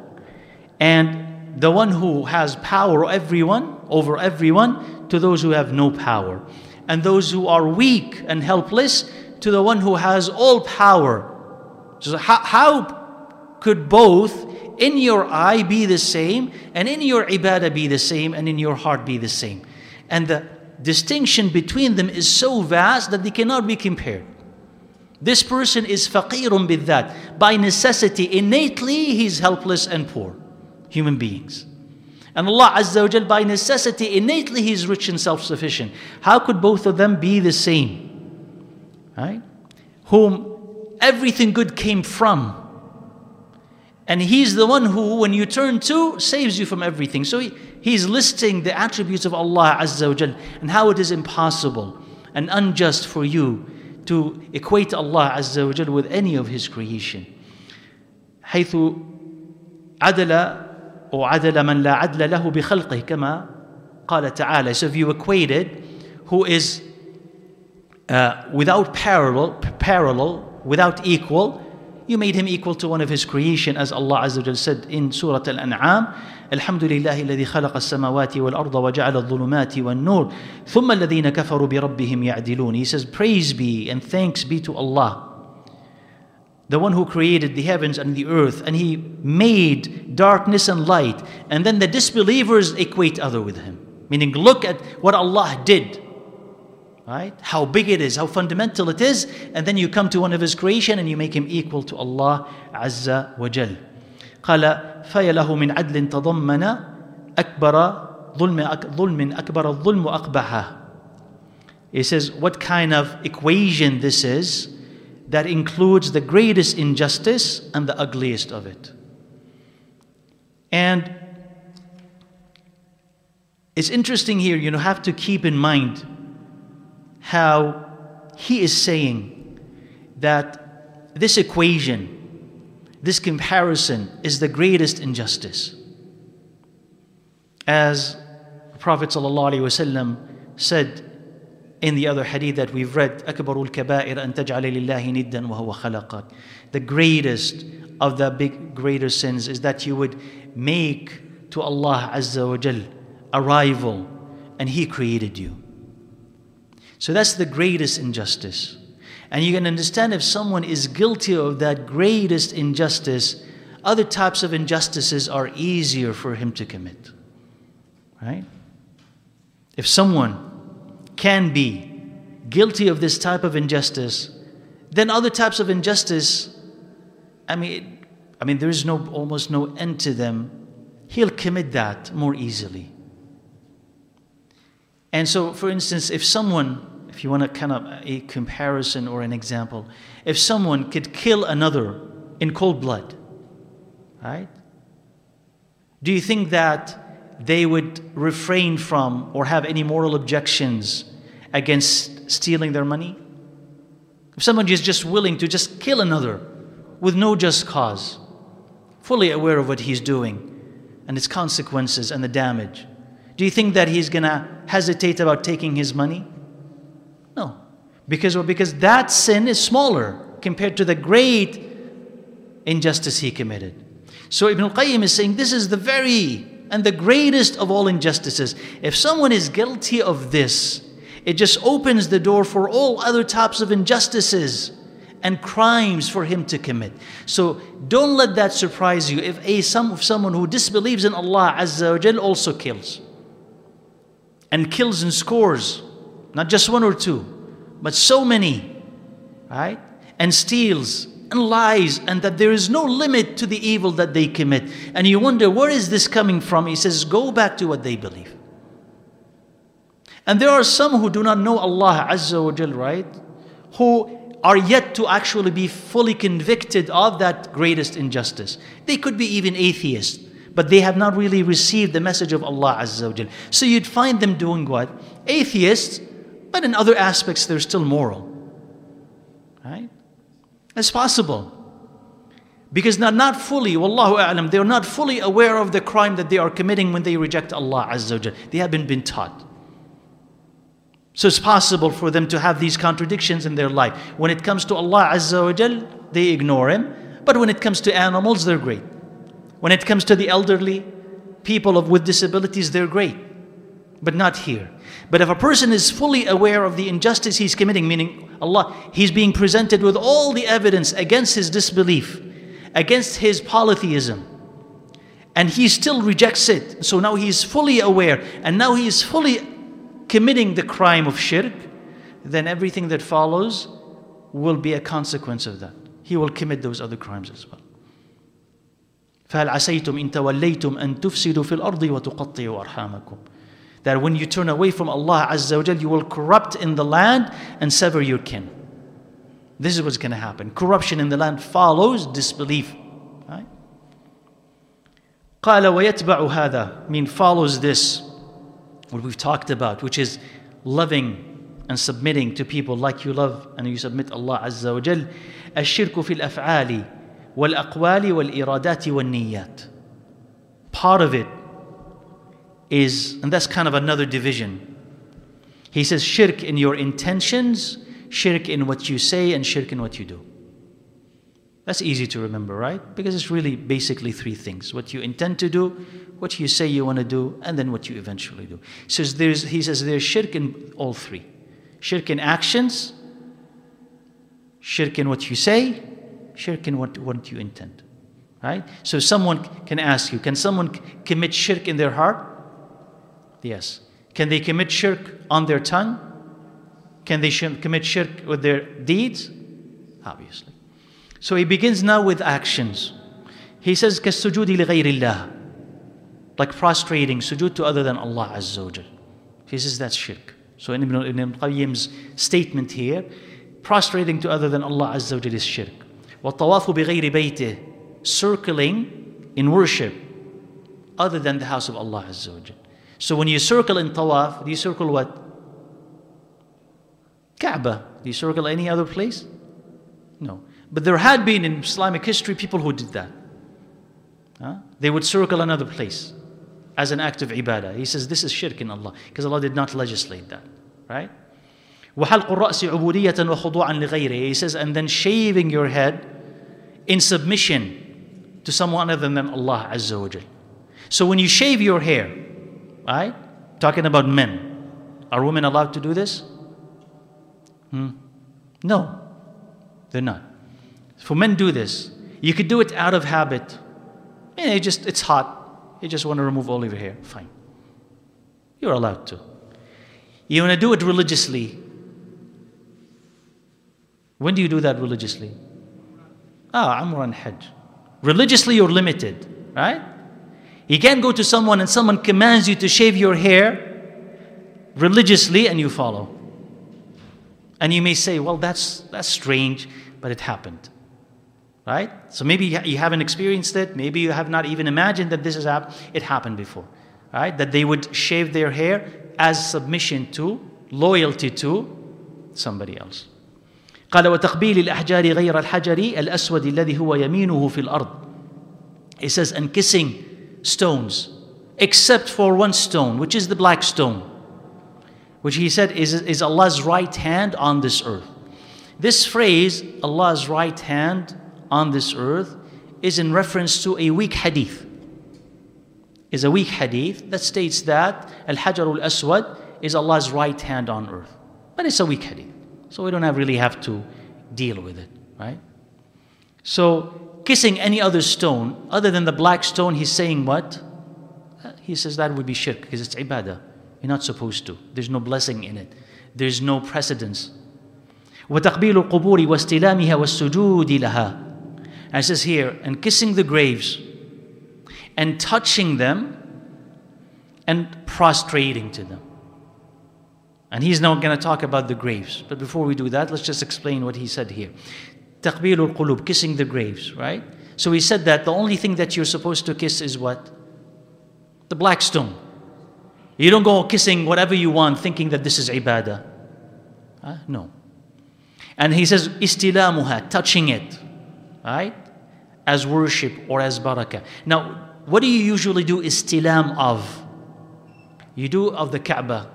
And the one who has power everyone, over everyone, to those who have no power. And those who are weak and helpless, to the one who has all power. So how, how could both in your eye be the same, and in your ibadah be the same, and in your heart be the same? And the distinction between them is so vast that they cannot be compared. This person is faqirun bidhat. By necessity, innately, he's helpless and poor. Human beings. And Allah Azza wa Jal, by necessity, innately, he's rich and self-sufficient. How could both of them be the same? Right? Whom everything good came from. And he's the one who, when you turn to, saves you from everything. So he, he's listing the attributes of Allah Azza wa Jal and how it is impossible and unjust for you to equate Allah Azza wa Jal with any of His creation. حيث عدل أو عدل من لا عدل له بخلقه كما قال تعالى. So if you equate it, who is uh, without parallel, parallel, without equal, you made him equal to one of his creation, as Allah Azza wa Jal said in Surah Al-An'am, الحمد لله الذي خلق السماوات والأرض وجعل الظلمات والنور ثم الذين كفروا بربهم يعدلون. He says, praise be and thanks be to Allah, the one who created the heavens and the earth, and He made darkness and light. And then the disbelievers equate other with Him. Meaning, look at what Allah did. Right? How big it is, how fundamental it is. And then you come to one of His creation and you make Him equal to Allah Azza wa Jal. قال فَيَلَهُ مِنْ عَدْلٍ تَضَمَّنَ أَكْبَرَ ظُلْمٍ أَكْبَرَ الظُّلْمُ أَقْبَحَهُ. He says, what kind of equation this is that includes the greatest injustice and the ugliest of it. And it's interesting here, you know, have to keep in mind how he is saying that this equation, this comparison is the greatest injustice. As the Prophet ﷺ said in the other hadith that we've read, أَكْبَرُ الْكَبَائِرَ أَن تَجْعَلَ لِلَّهِ نِدًّا وَهُوَ خَلَقَكَ. The greatest of the big, greater sins is that you would make to Allah Azza wa Jal a rival, and He created you. So that's the greatest injustice. And you can understand if someone is guilty of that greatest injustice, other types of injustices are easier for him to commit. Right? If someone can be guilty of this type of injustice, then other types of injustice, I mean, I mean, there is no almost no end to them. He'll commit that more easily. And so, for instance, if someone, if you want a kind of a comparison or an example, if someone could kill another in cold blood, right? Do you think that they would refrain from or have any moral objections against stealing their money? If someone is just willing to just kill another with no just cause, fully aware of what he's doing and its consequences and the damage, do you think that he's going to hesitate about taking his money? No. Because, because that sin is smaller compared to the great injustice he committed. So Ibn al-Qayyim is saying this is the very and the greatest of all injustices. If someone is guilty of this, it just opens the door for all other types of injustices and crimes for him to commit. So don't let that surprise you if a some of someone who disbelieves in Allah Azza wa Jal also kills. And kills in scores, not just one or two, but so many, right? And steals and lies, and that there is no limit to the evil that they commit. And you wonder, where is this coming from? He says, go back to what they believe. And there are some who do not know Allah Azza wa Jal, right? Who are yet to actually be fully convicted of that greatest injustice. They could be even atheists, but they have not really received the message of Allah Azza wa Jal. So you'd find them doing what? Atheists, but in other aspects they're still moral. Right? It's possible. Because they're not fully, wallahu a'lam, they're not fully aware of the crime that they are committing when they reject Allah Azza wa Jal. They haven't been taught. So it's possible for them to have these contradictions in their life. When it comes to Allah Azza wa Jal, they ignore Him. But when it comes to animals, they're great. When it comes to the elderly, people of, with disabilities, they're great. But not here. But if a person is fully aware of the injustice he's committing, meaning Allah, he's being presented with all the evidence against his disbelief, against his polytheism, and he still rejects it. So now he's fully aware, and now he is fully committing the crime of shirk, then everything that follows will be a consequence of that. He will commit those other crimes as well. فَهَلْ عَسَيْتُمْ إِن تَوَلَّيْتُمْ أَن تُفْسِدُوا فِي الْأَرْضِ وَتُقَطِّعُوا أَرْحَامَكُمْ. That when you turn away from Allah Azza wa Jal, you will corrupt in the land and sever your kin. This is what's going to happen. Corruption in the land follows disbelief. Right? قَالَ وَيَتْبَعُ هَذَا, mean follows this, what we've talked about, which is loving and submitting to people like you love and you submit Allah Azza wa Jal. الشرك في الأفعال والأقوال والإرادات والنيات. Part of it is, and that's kind of another division. He says shirk in your intentions, shirk in what you say, and shirk in what you do. That's easy to remember, right? Because it's really basically three things. What you intend to do, what you say you want to do, and then what you eventually do. So there's, he says there's shirk in all three. Shirk in actions, shirk in what you say, shirk in what, what you intend. Right? So someone can ask you, can someone commit shirk in their heart? Yes. Can they commit shirk on their tongue? Can they sh- commit shirk with their deeds? Obviously. So he begins now with actions. He says, كَالسُّجُودِ لِغَيْرِ اللَّهِ, like prostrating, sujood to other than Allah Azza wa Jal. He says that's shirk. So in Ibn, in Ibn Qayyim's statement here, prostrating to other than Allah Azza wa Jal is shirk. وَالطَّوَافُ بِغَيْرِ بَيْتِهِ, circling in worship other than the house of Allah Azza wa Jal. So when you circle in tawaf, do you circle what? Kaaba. Do you circle any other place? No. But there had been in Islamic history people who did that. Huh? They would circle another place as an act of ibadah. He says this is shirk in Allah because Allah did not legislate that. Right? وَحَلْقُ الرَّأْسِ عُبُودِيَّةً وَخُضُوعًا لِغَيْرِهِ. He says, and then shaving your head in submission to someone other than Allah Azza wa Jal. So when you shave your hair, right? Talking about men. Are women allowed to do this? Hmm? No, they're not. For men do this. You could do it out of habit. Yeah, you just, it's hot. You just want to remove all of your hair. Fine. You're allowed to. You want to do it religiously. When do you do that religiously? Ah, Umrah and Hajj. Religiously, you're limited, right? You can't go to someone and someone commands you to shave your hair religiously and you follow. And you may say, well, that's, that's strange, but it happened. Right? So maybe you haven't experienced it. Maybe you have not even imagined that this has happened. It happened before. Right? That they would shave their hair as submission to, loyalty to somebody else. قال وتقبيل الأحجار غير الحجر الأسود الذي هو يمينه في الأرض. It says, and kissing stones, except for one stone, which is the black stone, which he said is, is Allah's right hand on this earth. This phrase, Allah's right hand on this earth, is in reference to a weak hadith. Is a weak hadith that states that Al-Hajar al-Aswad is Allah's right hand on earth. But it's a weak hadith. So we don't have really have to deal with it, right? So kissing any other stone other than the black stone, he's saying what? He says that would be shirk because it's ibadah. You're not supposed to. There's no blessing in it. There's no precedence. وَتَقْبِيلُ الْقُبُورِ وَاسْتِلَامِهَا وَالسُّجُودِ لَهَا. And it says here, and kissing the graves and touching them and prostrating to them. And he's now going to talk about the graves. But before we do that, let's just explain what he said here. تَقْبِيلُ الْقُلُوبِ, kissing the graves, right? So he said that the only thing that you're supposed to kiss is what? The black stone. You don't go kissing whatever you want thinking that this is ibadah. Huh? No. And he says, istilamuha, touching it, right? As worship or as barakah. Now, what do you usually do istilam of? You do of the Kaaba,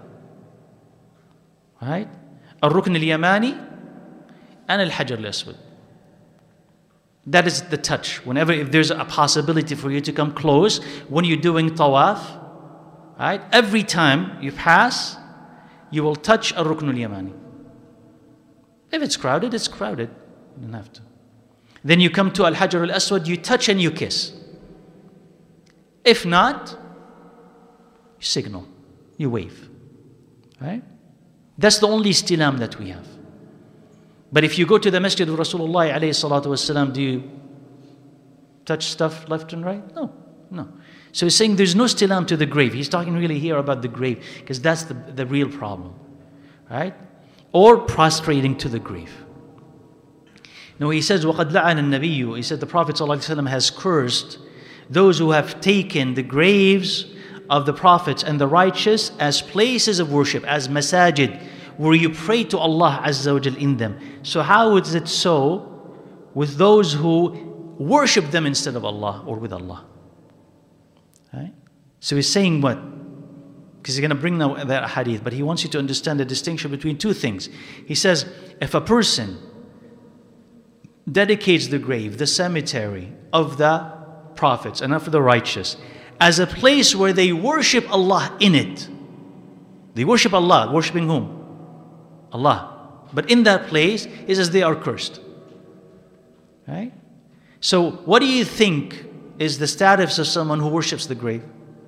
right? Al-Rukn al-Yamani and Al-Hajar al-Aswad. That is the touch. Whenever, if there's a possibility for you to come close, when you're doing tawaf, right? Every time you pass, you will touch Al-Rukn al-Yamani. If it's crowded, it's crowded. You don't have to. Then you come to Al-Hajar al-Aswad, you touch and you kiss. If not, you signal, you wave. Right? That's the only istilam that we have. But if you go to the masjid of Rasulullah alayhi salatu wasalam, do you touch stuff left and right? No, no. So he's saying there's no istilam to the grave. He's talking really here about the grave because that's the, the real problem. Right? Or prostrating to the grave. Now he says, وَقَدْ لَعَنَ النَّبِيُّ. He said the Prophet ﷺ has cursed those who have taken the graves of the prophets and the righteous as places of worship, as masajid, where you pray to Allah Azza wa Jal in them. So how is it so with those who worship them instead of Allah or with Allah? Right? So he's saying what? Because he's going to bring now that hadith, but he wants you to understand the distinction between two things. He says, if a person dedicates the grave, the cemetery of the prophets and of the righteous, as a place where they worship Allah in it. They worship Allah, worshiping whom? Allah. But in that place, he says they are cursed. Right? So what do you think is the status of someone who worships the grave?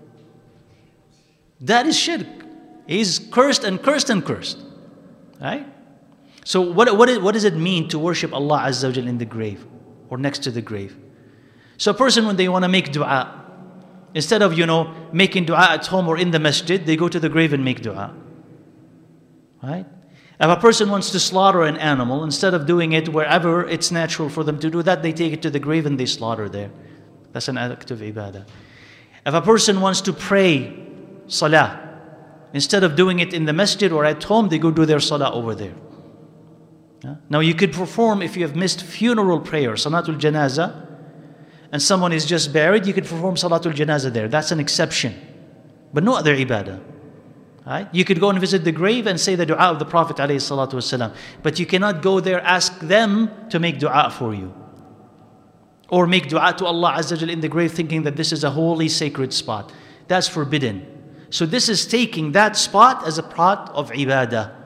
That is shirk. He's cursed and cursed and cursed. Right? So what, what, is, what does it mean to worship Allah Azza wa Jal in the grave or next to the grave? So a person, when they want to make dua, instead of, you know, making dua at home or in the masjid, they go to the grave and make dua. Right? If a person wants to slaughter an animal, instead of doing it wherever it's natural for them to do that, they take it to the grave and they slaughter there. That's an act of ibadah. If a person wants to pray salah, instead of doing it in the masjid or at home, they go do their salah over there. Yeah? Now you could perform, if you have missed funeral prayer, salatul janazah, and someone is just buried, you could perform salatul janazah there. That's an exception. But no other ibadah. Right? You could go and visit the grave and say the dua of the Prophet ﷺ, but you cannot go there, ask them to make dua for you. Or make dua to Allah Azza wa Jal in the grave thinking that this is a holy, sacred spot. That's forbidden. So this is taking that spot as a part of ibadah.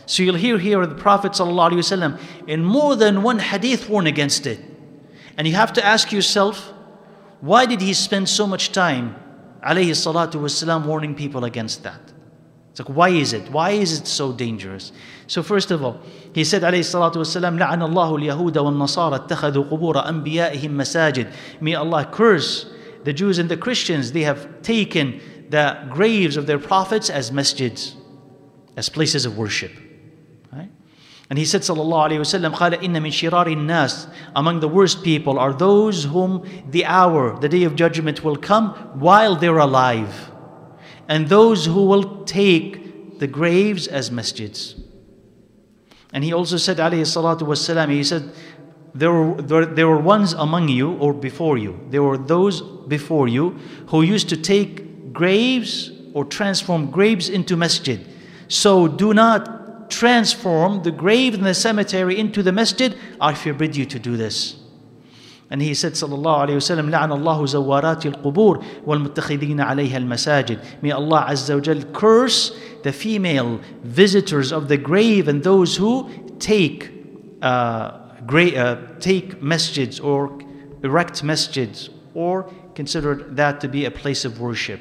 So you'll hear here the Prophet ﷺ in more than one hadith warn against it. And you have to ask yourself, why did he spend so much time, alayhi salatu wasalam, warning people against that? It's like, why is it? Why is it so dangerous? So first of all, he said, alayhi salatu wasalam, لَعَنَ اللَّهُ الْيَهُودَ وَالنَّصَارَى اتَّخَذُوا قُبُورَ أَنْبِيَائِهِمْ مَسَاجِدٍ. May Allah curse the Jews and the Christians. They have taken the graves of their prophets as masjids, as places of worship. Right? And he said, sallallahu alayhi wa sallam, قَالَ إِنَّ مِنْ شِرَارِ النَّاسِ, among the worst people are those whom the hour, the day of judgment will come while they're alive. And those who will take the graves as masjids. And he also said, alayhi salatu wasalam, he said, there were, there, there were ones among you, or before you, there were those before you who used to take graves or transform graves into masjid. So do not transform the grave in the cemetery into the masjid. I forbid you to do this. And he said, sallallahu alayhi wa sallam, لَعَنَ اللَّهُ زَوَّارَاتِ الْقُبُورِ وَالْمُتَّخِذِينَ عَلَيْهَا الْمَسَاجِدِ. May Allah Azza wa Jal curse the female visitors of the grave and those who take uh, gra- uh, take masjids or erect masjids or consider that to be a place of worship.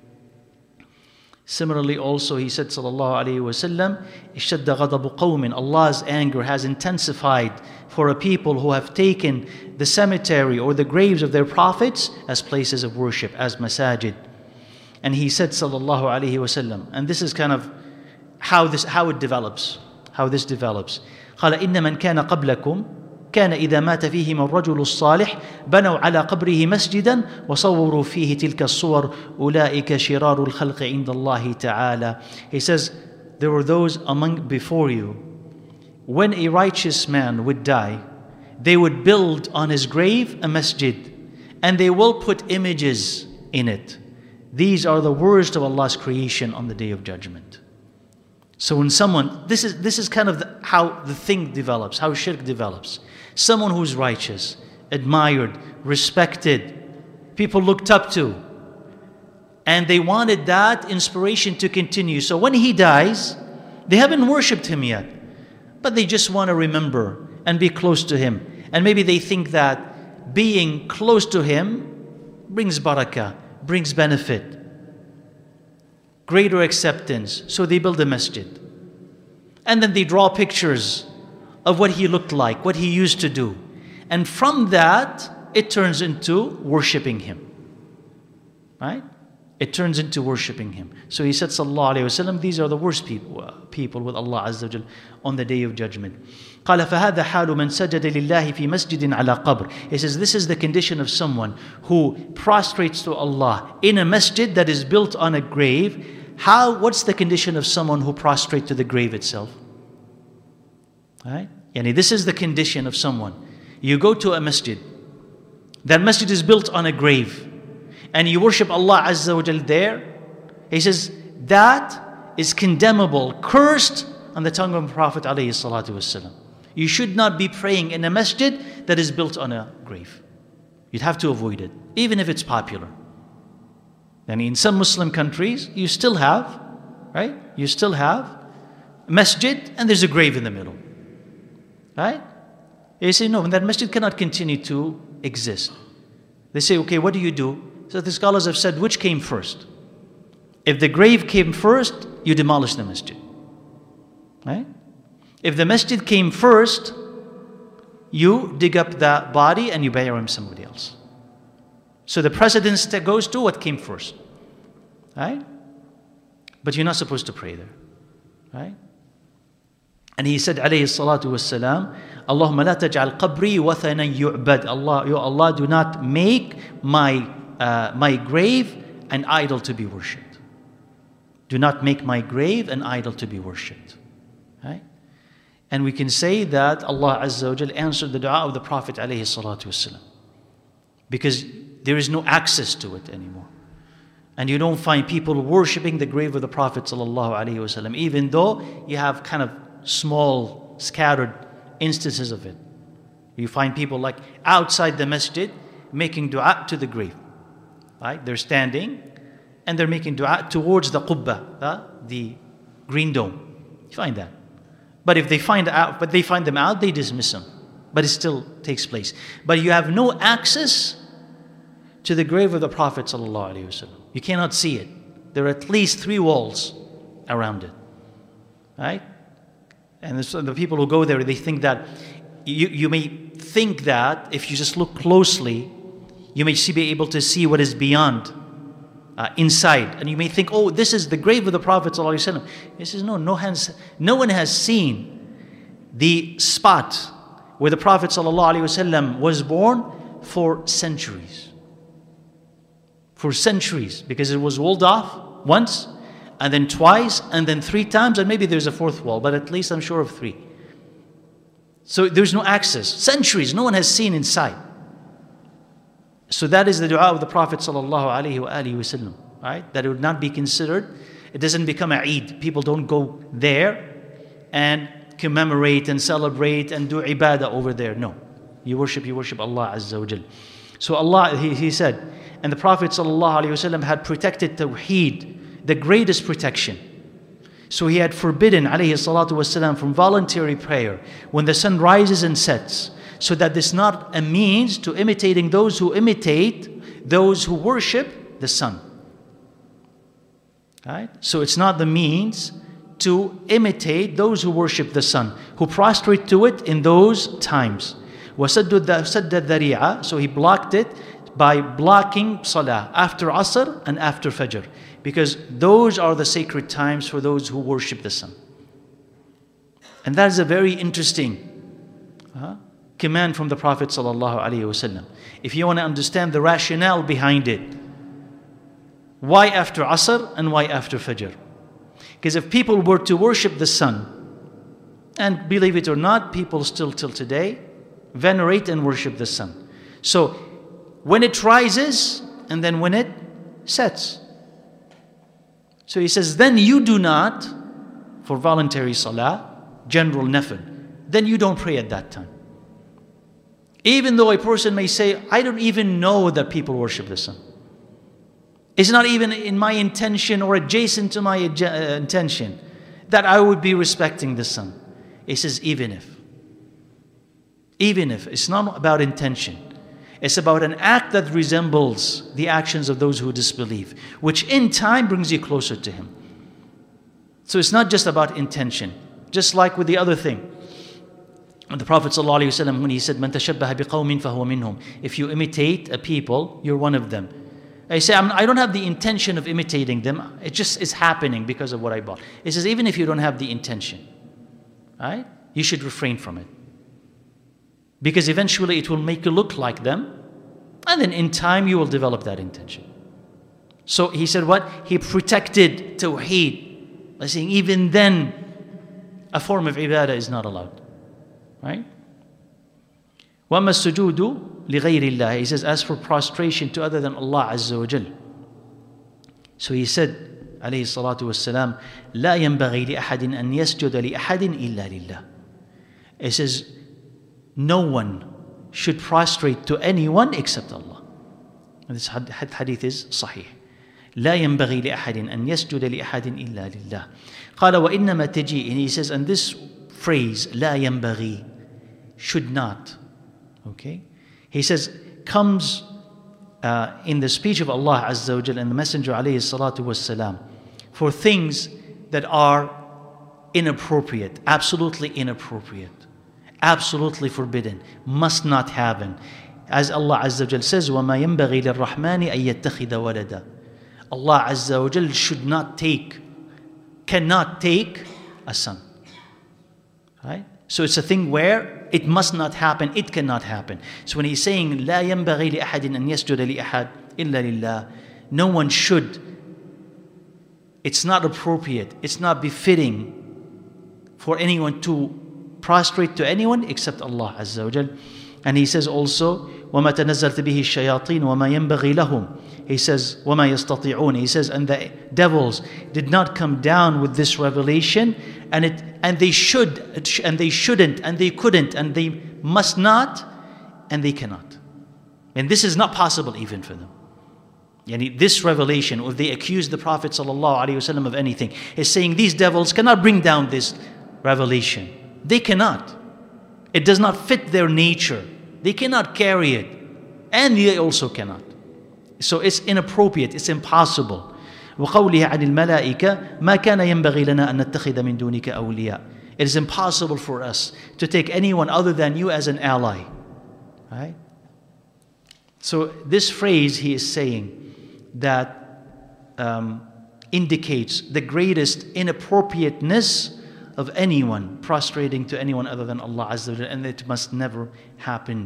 Similarly also he said, sallallahu alayhi wa sallam, اشتد غضب قوم, Allah's anger has intensified for a people who have taken the cemetery or the graves of their prophets as places of worship, as masajid. And he said, sallallahu alayhi wa sallam, and this is kind of how this how it develops, how this develops. قال إن من كان قبلكم كان إذا مات فيهم الرجل الصالح بنوا على قبره مسجدا وصوروا فيه تلك الصور أولئك شرار الخلق عند الله تعالى. He says, there were those among before you, when a righteous man would die, they would build on his grave a masjid, and they will put images in it. These are the worst of Allah's creation on the Day of Judgment. So when someone, this is this is kind of the, how the thing develops, how shirk develops. Someone who's righteous, admired, respected, people looked up to, and they wanted that inspiration to continue. So when he dies, they haven't worshipped him yet, but they just want to remember and be close to him. And maybe they think that being close to him brings barakah, brings benefit, greater acceptance. So they build a masjid. And then they draw pictures of what he looked like, what he used to do. And from that, it turns into worshipping him. Right? It turns into worshipping him. So he said, sallallahu alayhi wa sallam, these are the worst people, uh, people with Allah Azza wa Jal on the Day of Judgment. قال فهذا حال من سجد لله في مسجد على قبر. He says, this is the condition of someone who prostrates to Allah in a masjid that is built on a grave. How? What's the condition of someone who prostrates to the grave itself? Right? Yani this is the condition of someone. You go to a masjid. That masjid is built on a grave. And you worship Allah Azza wa Jal there. He says, that is condemnable, cursed on the tongue of the Prophet alayhi salatu wasalam. You should not be praying in a masjid that is built on a grave. You'd have to avoid it, even if it's popular. And in some Muslim countries, you still have, right? You still have a masjid and there's a grave in the middle. Right? You say, no, that masjid cannot continue to exist. They say, okay, what do you do? So the scholars have said, which came first? If the grave came first, you demolish the masjid. Right? If the masjid came first, you dig up the body and you bury him somebody else. So the precedence that goes to what came first. Right? But you're not supposed to pray there. Right? And he said, alayhi salatu wassalam, Allahumma la taj'al qabri wathanan yu'bad. Allah, Ya Allah, do not make my, uh, my grave an idol to be worshipped. Do not make my grave an idol to be worshipped. Right? And we can say that Allah Azza wa Jal answered the dua of the Prophet alayhi salatu wassalam. Because there is no access to it anymore. And you don't find people worshipping the grave of the Prophet sallallahu alayhi wasallam, even though you have kind of small, scattered instances of it. You find people like outside the masjid making dua to the grave. Right? They're standing and they're making dua towards the qubba, uh, the green dome. You find that. But if they find out, but they find them out, they dismiss them. But it still takes place. But you have no access to the grave of the Prophet ﷺ. You cannot see it. There are at least three walls around it. Right? And the people who go there, they think that, you, you may think that if you just look closely, you may see, be able to see what is beyond, uh, inside. And you may think, oh, this is the grave of the Prophet ﷺ. He says, no, no, hands, no one has seen the spot where the Prophet ﷺ was born for centuries. For centuries, because it was walled off once, and then twice, and then three times, and maybe there's a fourth wall, but at least I'm sure of three. So there's no access. Centuries, no one has seen inside. So that is the dua of the Prophet sallallahu alaihi wasallam, right? That it would not be considered. It doesn't become a Eid. People don't go there and commemorate and celebrate and do ibadah over there. No. You worship, you worship Allah Azza wa Jal. So Allah, he, he said, and the Prophet ﷺ had protected Tawheed, the greatest protection. So he had forbidden alayhi salatu wasalam from voluntary prayer when the sun rises and sets, so that this is not a means to imitating those who imitate those who worship the sun. Right? So it's not the means to imitate those who worship the sun, who prostrate to it in those times. وَسَدَّ الذَّرِيعَ. So he blocked it by blocking salah after Asr and after Fajr, because those are the sacred times for those who worship the sun. And that is a very interesting uh, command from the Prophet sallallahu alaihi wasallam. If you want to understand the rationale behind it, why after Asr and why after Fajr? Because if people were to worship the sun, and believe it or not, people still till today venerate and worship the sun. So when it rises and then when it sets. So he says, then you do not, for voluntary salah, general nafil, then you don't pray at that time. Even though a person may say, I don't even know that people worship the sun. It's not even in my intention or adjacent to my intention that I would be respecting the sun. He says, even if. Even if. It's not about intention. It's about an act that resembles the actions of those who disbelieve, which in time brings you closer to Him. So it's not just about intention. Just like with the other thing. The Prophet ﷺ, when he said, "Man tashabbaha biqawmin fahuwa minhum." If you imitate a people, you're one of them. I say, I'm, I don't have the intention of imitating them. It just is happening because of what I bought. He says, even if you don't have the intention, right, you should refrain from it. Because eventually it will make you look like them, and then in time you will develop that intention. So he said what? He protected Tawheed by saying even then a form of ibadah is not allowed. Right? وَأَمَّا السُّجُودُ لِغَيْرِ اللَّهِ. He says, as for prostration to other than Allah Azza wa Jal. So he said, alayhi salatu wassalam, لَا يَنْبَغِي لِأَحَدٍ أَنْ يَسْجُدَ لِأَحَدٍ إِلَّا لِلَّهِ. He says, no one should prostrate to anyone except Allah. And this hadith is sahih. لا ينبغي لأحد أن يسجد لأحد إلا لله. قال وإنما تجي. And he says, and this phrase, لا ينبغي, should not. Okay? He says, comes uh, in the speech of Allah Azza wa Jal and the Messenger alayhi salatu wassalam for things that are inappropriate, absolutely inappropriate. Absolutely forbidden, must not happen. As Allah Azza wa Jal says, وَمَا يَنْبَغِي لِلرَّحْمَنِ أَن يَتَّخِذَ وَلَدًا. Allah Azza wa Jal should not take, cannot take a son. Right? So it's a thing where it must not happen, it cannot happen. So when he's saying, لَا يَنْبَغِي لِأَحَدٍ أَن يَسْجُدَ لِأَحَدٍ إِلَّا لِلَّهِ, no one should. It's not appropriate, it's not befitting for anyone to prostrate to anyone except Allah Azza wa Jal. And he says also, وَمَا تَنَزَّلْتَ بِهِ الشَّيَاطِينُ وَمَا يَنْبَغِي لَهُمْ. He says, وَمَا يَسْتَطِيعُونَ. He says, and the devils did not come down with this revelation, and it and they should, and they shouldn't, and they couldn't, and they must not, and they cannot. And this is not possible even for them. Yani this revelation, if they accuse the Prophet ﷺ of anything, is saying these devils cannot bring down this revelation. They cannot. It does not fit their nature. They cannot carry it. And they also cannot. So it's inappropriate, it's impossible. وقوله عن الملائكة ما كان ينبغي لنا أن نتخذ من دونك أولياء. It is impossible for us to take anyone other than you as an ally. Right? So this phrase he is saying that um, indicates the greatest inappropriateness of anyone prostrating to anyone other than Allah Azza wa Jalla, and it must never happen.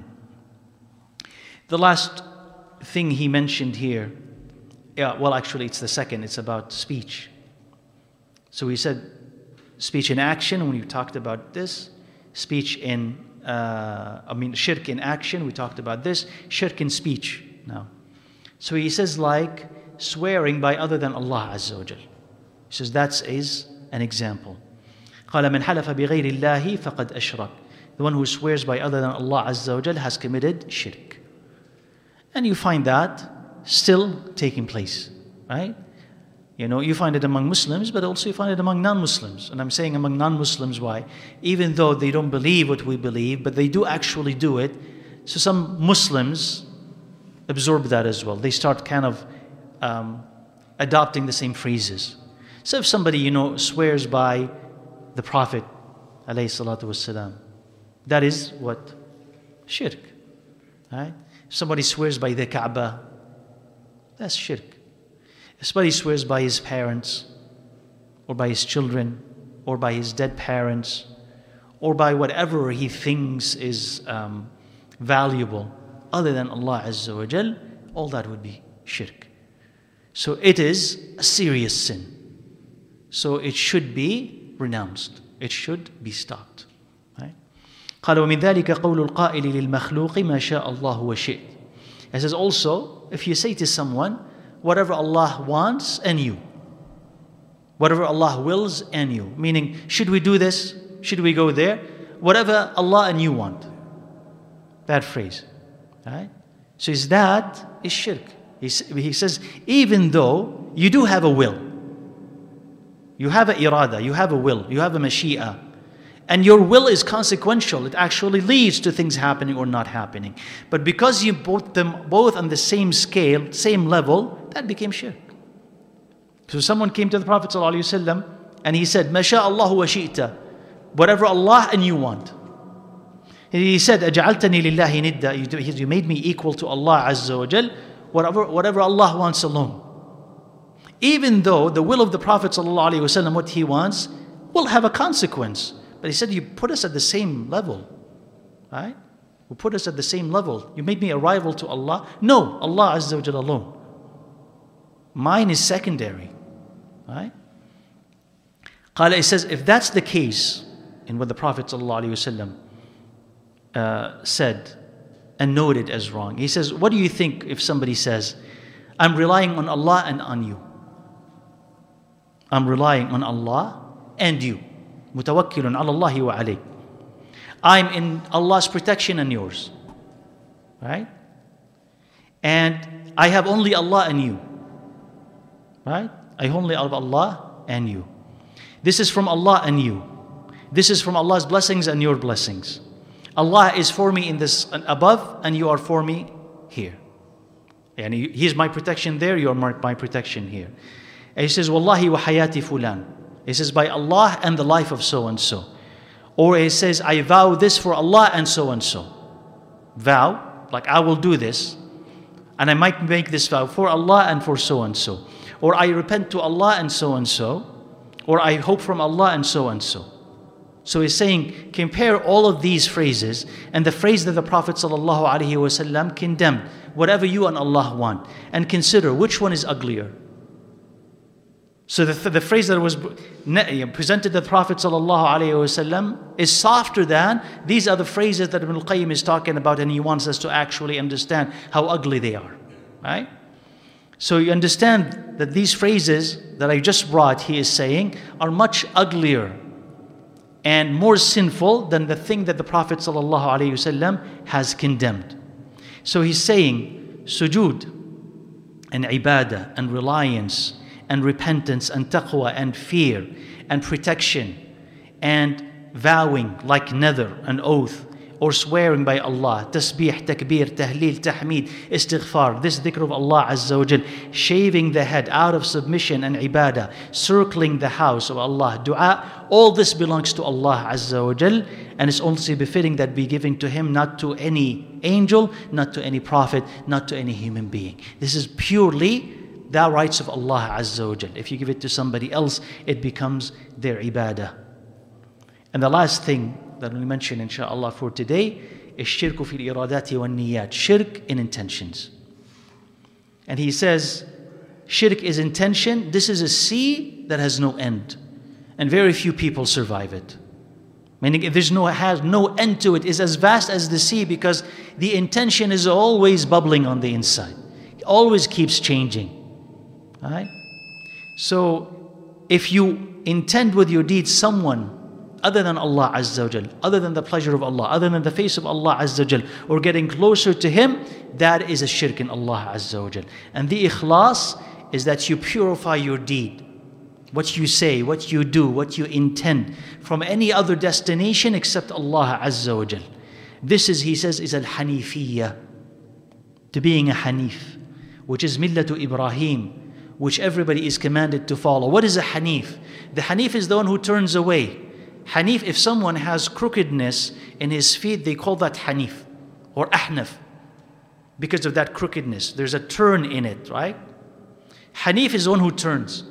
The last thing he mentioned here, yeah, well actually it's the second, it's about speech. So he said speech in action when we talked about this, speech in, uh, I mean shirk in action, we talked about this, shirk in speech now. So he says like swearing by other than Allah Azza wa Jal. He says that is an example. قال من حلف بغير الله فقد أشرك. The one who swears by other than Allah Azza wa Jal has committed shirk. And you find that still taking place, right? You know, you find it among Muslims, but also you find it among non-Muslims. And I'm saying among non-Muslims, why? Even though they don't believe what we believe, but they do actually do it. So some Muslims absorb that as well. They start kind of um, adopting the same phrases. So if somebody, you know, swears by the Prophet, alayhi salatu wassalam, that is what? Shirk, right? If somebody swears by the Kaaba, that's shirk. If somebody swears by his parents, or by his children, or by his dead parents, or by whatever he thinks is um, valuable, other than Allah Azza wa Jal, all that would be shirk. So it is a serious sin. So it should be renounced. It should be stopped. Right? قال ومن ذلك قول القائل للمخلوق ما شاء الله وشئت. It says also, if you say to someone, whatever Allah wants and you. Whatever Allah wills and you. Meaning, should we do this? Should we go there? Whatever Allah and you want. That phrase. Right? So is that is shirk. He, he says, even though you do have a will. You have an irada, you have a will, you have a mashi'a. And your will is consequential. It actually leads to things happening or not happening. But because you put them both on the same scale, same level, that became shirk. So someone came to the Prophet ﷺ and he said, Masha Allahu wa shi'ta. Whatever Allah and you want. He said, Aj'altani lillahi nidda. You made me equal to Allah Azza wa Jal. Whatever, whatever Allah wants alone. Even though the will of the Prophet ﷺ, what he wants, will have a consequence. But he said, you put us at the same level. Right? You put us at the same level. You made me a rival to Allah. No, Allah Azza wa Jalla alone. Mine is secondary. Right? Qala, it says, if that's the case, in what the Prophet ﷺ uh, said and noted as wrong, he says, what do you think if somebody says, I'm relying on Allah and on you. I'm relying on Allah and you. Mutawakkilun ala Allahi wa alayk. I'm in Allah's protection and yours. Right? And I have only Allah and you. Right? I only have Allah and you. This is from Allah and you. This is from Allah's blessings and your blessings. Allah is for me in this above and you are for me here. And He is my protection there, you are my protection here. And he says, Wallahi wa hayati fulan. He says, by Allah and the life of so and so. Or he says, I vow this for Allah and so and so. Vow, like I will do this. And I might make this vow for Allah and for so and so. Or I repent to Allah and so and so. Or I hope from Allah and so and so. So he's saying, compare all of these phrases and the phrase that the Prophet ﷺ condemned, whatever you and Allah want, and consider which one is uglier. So the, the phrase that was presented to the Prophet ﷺ is softer than these are the phrases that Ibn al-Qayyim is talking about, and he wants us to actually understand how ugly they are. Right? So you understand that these phrases that I just brought, he is saying, are much uglier and more sinful than the thing that the Prophet ﷺ has condemned. So he's saying sujood and ibadah and reliance and repentance and taqwa and fear and protection and vowing like nether, an oath, or swearing by Allah, tasbih, takbir, tahleel, tahmeed, istighfar, this dhikr of Allah Azza wa Jal, shaving the head out of submission and ibadah, circling the house of Allah, dua, all this belongs to Allah Azza wa Jal, and it's also befitting that be given to Him, not to any angel, not to any prophet, not to any human being. This is purely the rights of Allah Azza wa Jal. If you give it to somebody else, it becomes their ibadah. And the last thing that we mention inshallah for today is shirku fil iradati wa niyat, shirk in intentions. And he says shirk is intention. This is a sea that has no end, and very few people survive it. Meaning if there's no has no end to it, is as vast as the sea, because the intention is always bubbling on the inside. It always keeps changing. All right? So if you intend with your deeds someone other than Allah Azza wa Jal, other than the pleasure of Allah, other than the face of Allah Azza wa Jal, or getting closer to Him, that is a shirk in Allah Azza wa Jal. And the ikhlas is that you purify your deed, what you say, what you do, what you intend, from any other destination except Allah Azza wa Jal. This is, he says, is al-hanifiyya, to being a hanif, which is millatu Ibrahim, which everybody is commanded to follow. What is a hanif? The hanif is the one who turns away. Hanif, if someone has crookedness in his feet, they call that hanif or ahnaf because of that crookedness. There's a turn in it, right? Hanif is the one who turns.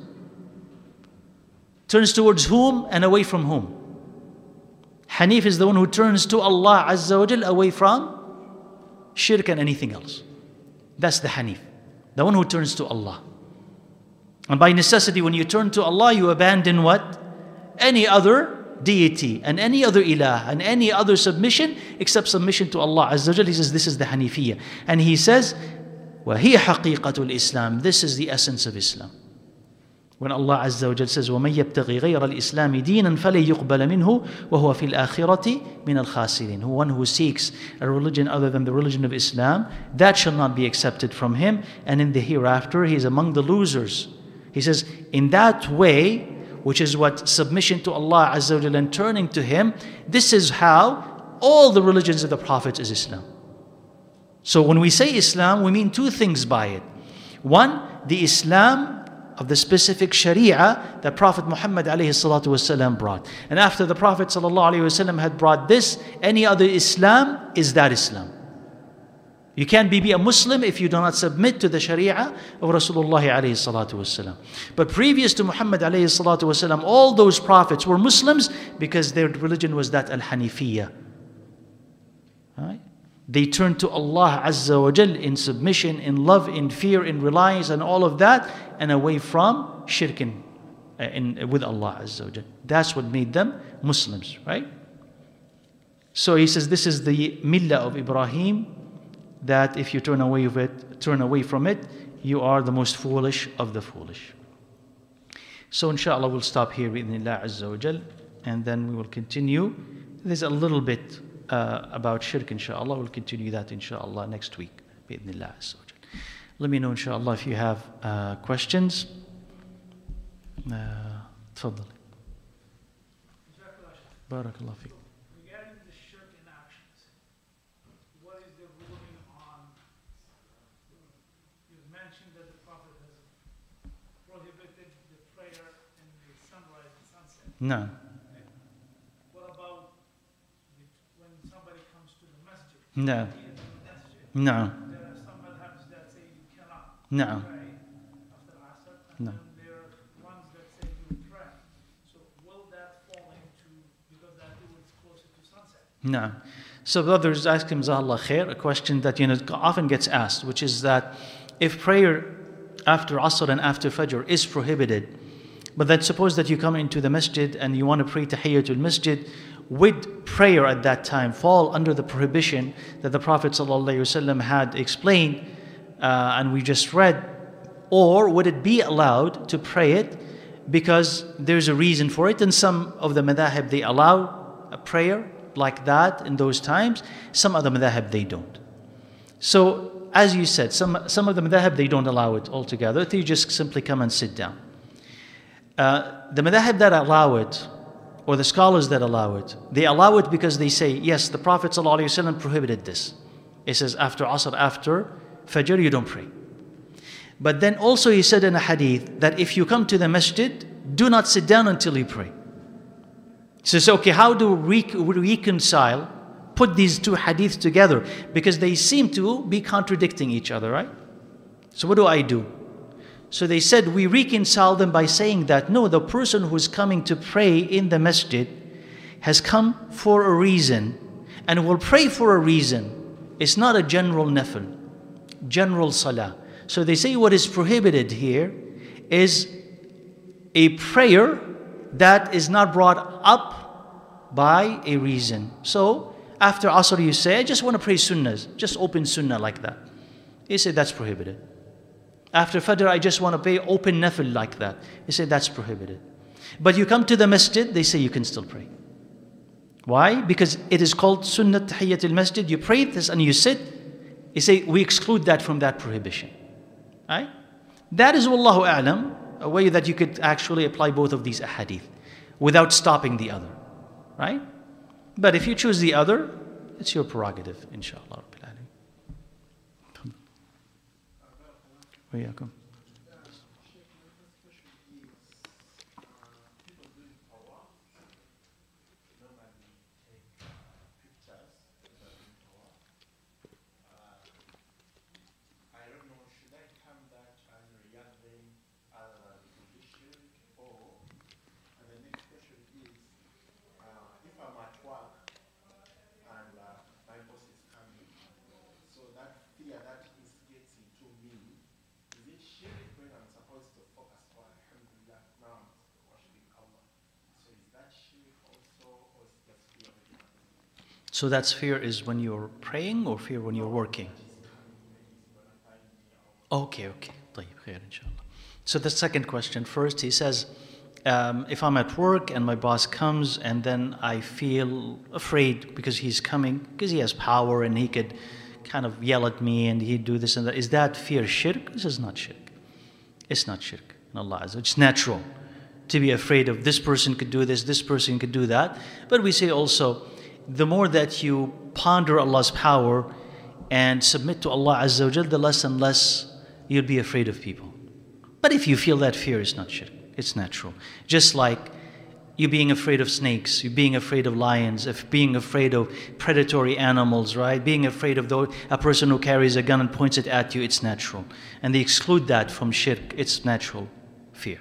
Turns towards whom and away from whom? Hanif is the one who turns to Allah Azza wa Jal, away from shirk and anything else. That's the hanif, the one who turns to Allah. And by necessity, when you turn to Allah, you abandon what? Any other deity and any other ilah and any other submission except submission to Allah Azza wa Jal. He says this is the Hanifiyya. And he says, وَهِيَ حَقِيقَةُ الْإِسْلَامِ. This is the essence of Islam. When Allah Azza wa Jal says, وَمَنْ يَبْتَغِي غَيْرَ الْإِسْلَامِ دِينًا فَلَنْ يُقْبَلَ مِنْهُ وَهُوَ فِي الْآخِرَةِ مِنَ الْخَاسِرِينَ. One who seeks a religion other than the religion of Islam, that shall not be accepted from him, and in the hereafter he is among the losers. He says, in that way, which is what submission to Allah Azza wa Jalla and turning to Him, this is how all the religions of the prophets is Islam. So when we say Islam, we mean two things by it. One, the Islam of the specific Sharia that Prophet Muhammad alayhi salatu wasalam brought. And after the Prophet sallallahu alayhi wasallam had brought this, any other Islam is that Islam. You can't be, be a Muslim if you do not submit to the Sharia of Rasulullah alayhi salatu wasalam. But previous to Muhammad alayhi salatu wasalam, all those prophets were Muslims because their religion was that al-Hanifiyya. Right? They turned to Allah Azza wa Jal in submission, in love, in fear, in reliance, and all of that, and away from shirk in, in, with Allah Azza wa Jal. That's what made them Muslims, right? So he says this is the millah of Ibrahim, that if you turn away of it, turn away from it, you are the most foolish of the foolish. So inshallah we'll stop here bi'idhnillah Azza wa Jal, and then we will continue. There's a little bit uh, about shirk inshallah. We'll continue that inshallah next week bi'idhnillah Azza wa Jal. Let me know inshallah if you have uh, questions. Uh, تفضل. بارك الله فيك. No. What about when somebody comes to the masjid? No. No. There are some madhabs that say you cannot No. pray after Asr, and No. then there are ones that say you pray. So will that fall into, because that is closer to sunset? No. So brothers, ask him Jazakallah khair, a question that you know often gets asked, which is that if prayer after Asr and after Fajr is prohibited, but then suppose that you come into the masjid and you want to pray Tahiyyatul Masjid, would prayer at that time fall under the prohibition that the Prophet ﷺ had explained uh, and we just read, or would it be allowed to pray it because there's a reason for it? And some of the madhahib they allow a prayer like that in those times, some other madhahib they don't. So as you said, some, some of the madhahib they don't allow it altogether, they just simply come and sit down. Uh, the madhahib that allow it or the scholars that allow it, they allow it because they say, yes, the Prophet ﷺ prohibited this. He says, after Asr, after Fajr, you don't pray. But then also he said in a hadith that if you come to the masjid, do not sit down until you pray. So, so okay, how do we reconcile, put these two hadiths together? Because they seem to be contradicting each other, right? So what do I do? So they said we reconcile them by saying that no, the person who's coming to pray in the masjid has come for a reason and will pray for a reason. It's not a general nafil, general salah. So they say what is prohibited here is a prayer that is not brought up by a reason. So after Asr you say, I just want to pray sunnahs, just open sunnah like that. They say that's prohibited. After Fajr, I just want to pray open nafil like that. They say that's prohibited. But you come to the masjid, they say you can still pray. Why? Because it is called Sunnat Tahiyyatul Masjid. You pray this and you sit. You say we exclude that from that prohibition. Right? That is Wallahu A'lam, a way that you could actually apply both of these ahadith without stopping the other. Right? But if you choose the other, it's your prerogative, inshallah. وإياكم. So that's fear is when you're praying or fear when you're working? Okay, okay. طيب, خير, inshallah. So the second question. First, he says, um, if I'm at work and my boss comes and then I feel afraid because he's coming, because he has power and he could kind of yell at me and he'd do this and that. Is that fear shirk? This is not shirk. It's not shirk in Allah Azza. It's natural to be afraid of this person could do this, this person could do that. But we say also, the more that you ponder Allah's power and submit to Allah Azza wa Jal, the less and less you'll be afraid of people. But if you feel that fear, it's not shirk. It's natural. Just like you being afraid of snakes, you being afraid of lions, if being afraid of predatory animals, right? Being afraid of the, a person who carries a gun and points it at you, it's natural. And they exclude that from shirk. It's natural fear.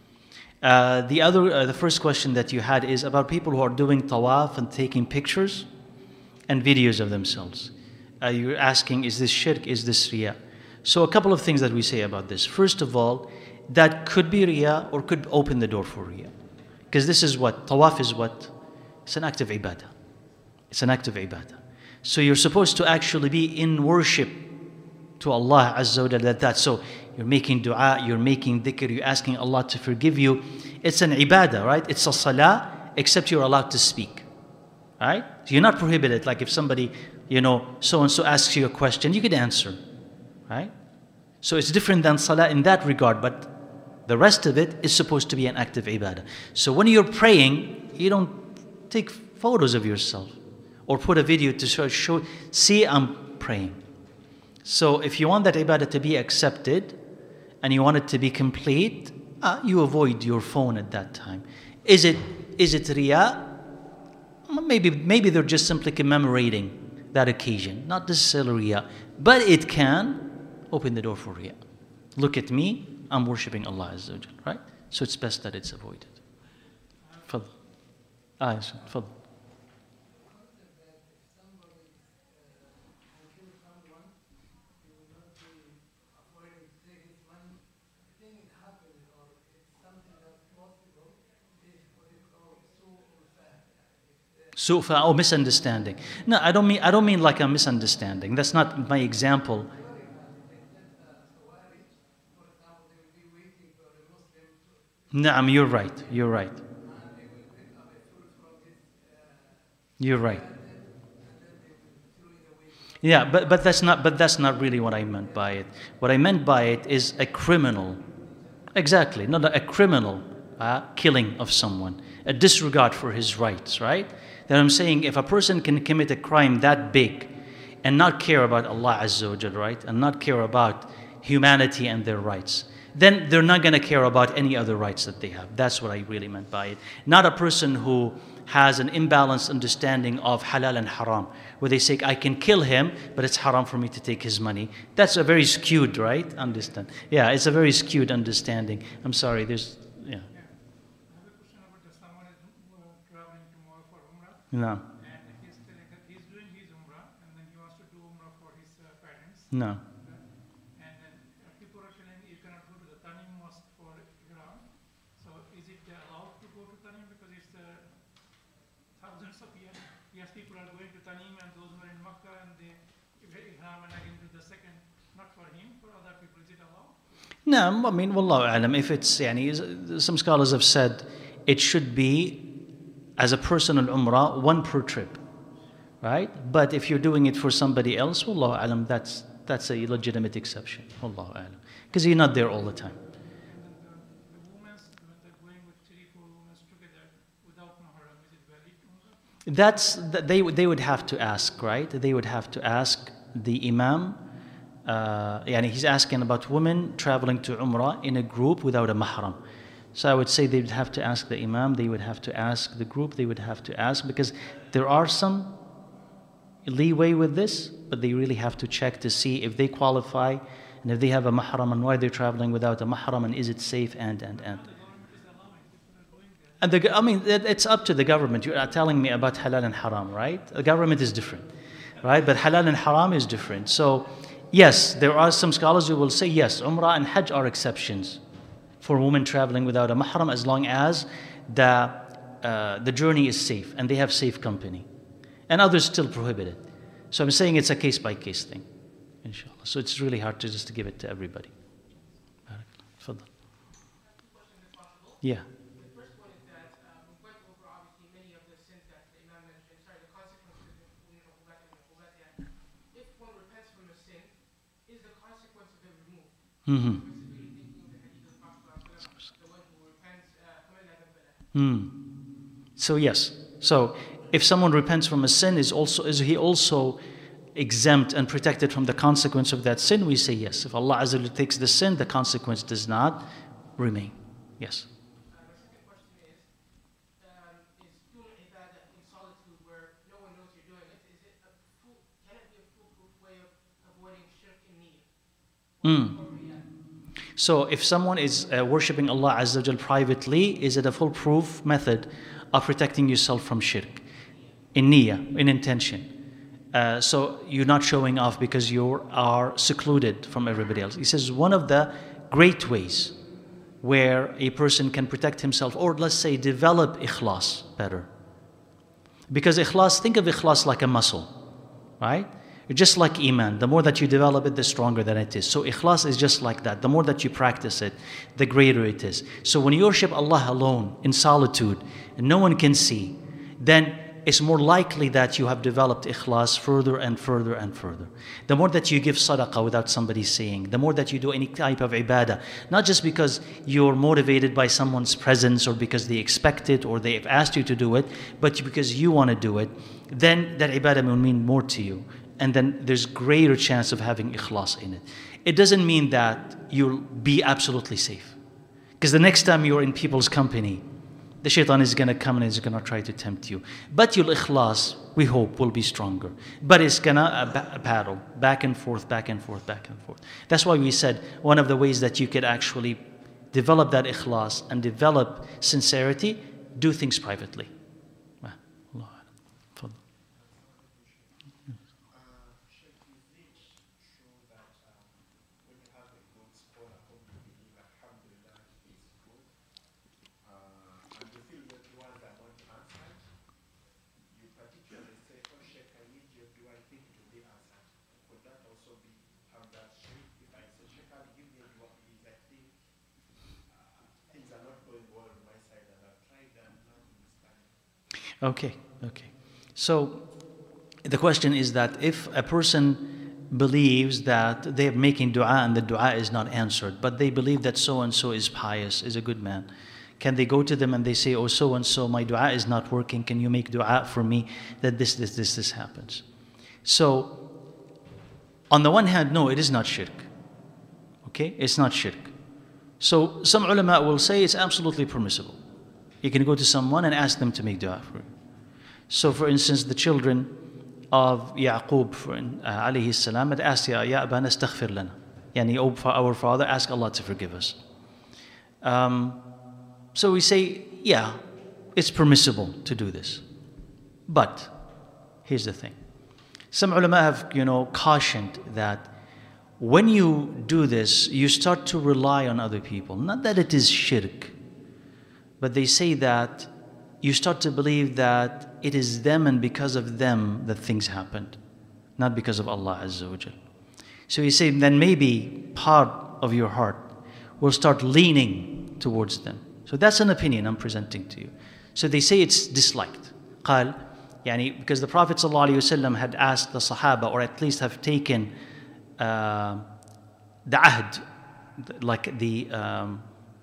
Uh, the other, uh, the first question that you had is about people who are doing tawaf and taking pictures and videos of themselves. Uh, you're asking, is this shirk, is this riyah? So a couple of things that we say about this. First of all, that could be riyah or could open the door for riyah. Because this is what, tawaf is what? It's an act of ibadah. It's an act of ibadah. So you're supposed to actually be in worship to Allah Azza wa Jalla. That, so you're making dua, you're making dhikr, you're asking Allah to forgive you. It's an ibadah, right? It's a salah, except you're allowed to speak. Right? So you're not prohibited. Like if somebody, you know, so-and-so asks you a question, you could answer. Right? So it's different than salah in that regard, but the rest of it is supposed to be an act of ibadah. So when you're praying, you don't take photos of yourself or put a video to show, show see I'm praying. So if you want that ibadah to be accepted and you want it to be complete, uh, you avoid your phone at that time. Is it is it riyah? Maybe maybe they're just simply commemorating that occasion, not necessarily riyah, but it can open the door for riyah. Look at me, I'm worshipping Allah Azza wa Jal, right? So it's best that it's avoided. Fadl. Ah, yes, fadl. Sufa or misunderstanding. No, I don't mean I don't mean like a misunderstanding. That's not my example. Naam, you're right. You're right. You're right. Yeah, but, but that's not but that's not really what I meant by it. What I meant by it is a criminal. Exactly. Not a criminal uh, killing of someone, a disregard for his rights, right? Then I'm saying if a person can commit a crime that big and not care about Allah Azza wa Jal, right? And not care about humanity and their rights, then they're not going to care about any other rights that they have. That's what I really meant by it. Not a person who has an imbalanced understanding of halal and haram, where they say, I can kill him, but it's haram for me to take his money. That's a very skewed, right? Understand? Yeah, it's a very skewed understanding. I'm sorry, there's, yeah. I have a question about the someone is uh, traveling tomorrow for Umrah, No, and he's telling that he's doing his Umrah, and then he wants to do Umrah for his uh, parents. no. And then uh, people are telling you cannot go to the Tanim Mosque for Ihram. So is it uh, allowed to go to Tanim because it's uh, thousands of years? Yes, people are going to Tanim and those who are in Makkah and they Ihram and again do the second, not for him, for other people. Is it allowed? No, I mean, wallahu alam, if it's, yani, some scholars have said it should be, as a personal umrah, one per trip, right? But if you're doing it for somebody else, wallahu alam, that's, that's a legitimate exception, wallahu alam. Because you're not there all the time. And then the, the women's, when they're going with three, four women together without mahram, is it valid Umrah? That's, that they, would- they would have to ask, right? They would have to ask the imam. Uh, yani he's asking about women traveling to Umrah in a group without a mahram. So I would say they would have to ask the imam, they would have to ask the group, they would have to ask, because there are some leeway with this, but they really have to check to see if they qualify and if they have a mahram and why they're traveling without a mahram and is it safe and, and, and. And the, I mean, it- it's up to the government. You are telling me about halal and haram, right? The government is different, right? But halal and haram is different. So, yes, there are some scholars who will say, yes, Umrah and Hajj are exceptions for women traveling without a mahram as long as the, uh, the journey is safe and they have safe company. And others still prohibit it. So I'm saying it's a case-by-case thing, inshallah. So it's really hard to just to give it to everybody. Tfaddal. Yeah. The first one is that um, we went over obviously many of the sins that the Imam mentioned, sorry, the consequences of you know, Ubat and Ubat. If one repents from a sin, is the consequence of it removed? Mm-hmm. Specifically thinking of the hadith of the Prophet, the one who repents, uh, فَمَنْ لَا ذَنْبَ لَهُ. Hmm. So yes. So if someone repents from a sin, is also is he also exempt and protected from the consequence of that sin? We say yes. If Allah Azza wa Jalla takes the sin, the consequence does not remain. Yes. Uh, my second question is, um, is doing ibadah in solitude where no one knows you're doing it, is it a full, can it be a foolproof way of avoiding shirk in niyyah? Hmm. So if someone is uh, worshipping Allah Azza wa Jal privately, is it a foolproof method of protecting yourself from shirk? In niyyah, in intention. Uh, so you're not showing off because you are secluded from everybody else. He says one of the great ways where a person can protect himself, or let's say develop ikhlas better. Because ikhlas, think of ikhlas like a muscle, right? Just like iman, the more that you develop it, the stronger that it is. So ikhlas is just like that. The more that you practice it, the greater it is. So when you worship Allah alone, in solitude, and no one can see, then it's more likely that you have developed ikhlas further and further and further. The more that you give sadaqah without somebody seeing, the more that you do any type of ibadah, not just because you're motivated by someone's presence or because they expect it or they've asked you to do it, but because you want to do it, then that ibadah will mean more to you. And then there's greater chance of having ikhlas in it. It doesn't mean that you'll be absolutely safe. Because the next time you're in people's company, the shaitan is going to come and is going to try to tempt you. But your ikhlas, we hope, will be stronger. But it's going to uh, battle, back and forth, back and forth, back and forth. That's why we said one of the ways that you could actually develop that ikhlas and develop sincerity, do things privately. Ah, Allah. Fadl. Okay, okay. So the question is that if a person believes that they're making dua and the dua is not answered, but they believe that so and so is pious, is a good man, Can they go to them and they say, oh, so and so, my dua is not working. Can you make dua for me that this, this, this, this happens? So, on the one hand, no, it is not shirk. Okay? It's not shirk. So, some ulama will say it's absolutely permissible. You can go to someone and ask them to make dua for you. So, for instance, the children of Yaqub, for, uh, alayhi salam, had asked, Ya, ya abana astaghfir lana. Yani, oh, our father, ask Allah to forgive us. Um, so we say, yeah, it's permissible to do this. But, here's the thing. Some ulama have, you know, cautioned that when you do this, you start to rely on other people. Not that it is shirk, but they say that you start to believe that it is them and because of them that things happened, not because of Allah Azza wa Jal. So you say, then maybe part of your heart will start leaning towards them. So that's an opinion I'm presenting to you. So they say it's disliked. قال, يعني, because the Prophet ﷺ had asked the Sahaba, or at least have taken uh, the ahd, like the um,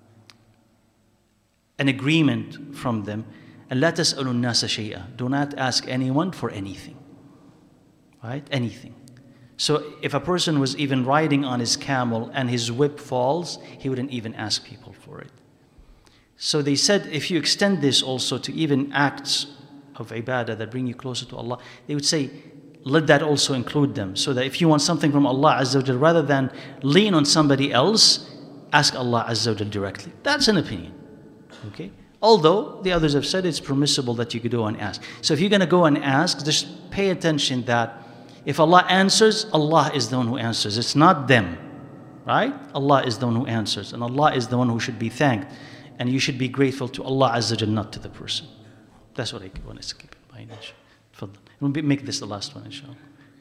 an agreement from them, and لا تسألوا الناس شيئا. Do not ask anyone for anything. Right? Anything. So if a person was even riding on his camel and his whip falls, he wouldn't even ask people for it. So they said, if you extend this also to even acts of ibadah that bring you closer to Allah, they would say, let that also include them. So that if you want something from Allah Azza wa Jal, rather than lean on somebody else, ask Allah Azza wa Jal directly. That's an opinion. Okay? Although the others have said it's permissible that you could go and ask. So if you're going to go and ask, just pay attention that if Allah answers, Allah is the one who answers. It's not them. Right? Allah is the one who answers. And Allah is the one who should be thanked. And you should be grateful to Allah Azza wa Jal, not to the person. That's what I want to keep in mind. Fadl. We'll make this the last one, inshallah.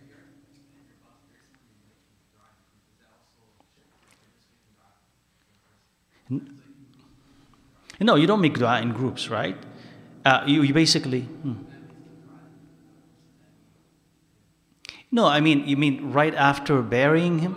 No, you don't make dua in groups, right? Uh, you, you basically... Hmm. No, I mean, you mean right after burying him?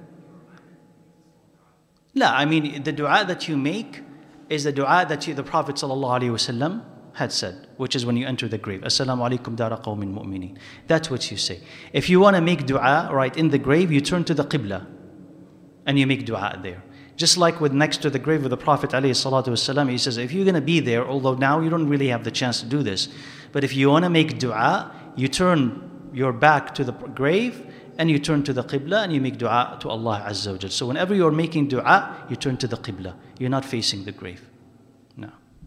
No, I mean, the dua that you make is the dua that you, the Prophet ﷺ had said, which is when you enter the grave. Assalamu alaikum dara qawmin mu'minin. That's what you say. If you want to make dua right in the grave, you turn to the qibla and you make dua there. Just like with next to the grave of the Prophet ﷺ, he says, if you're going to be there, although now you don't really have the chance to do this, but if you want to make dua, you turn your back to the grave and you turn to the qibla and you make dua to Allah Azza wa Jal. So whenever you're making dua, you turn to the qibla. You're not facing the grave. No.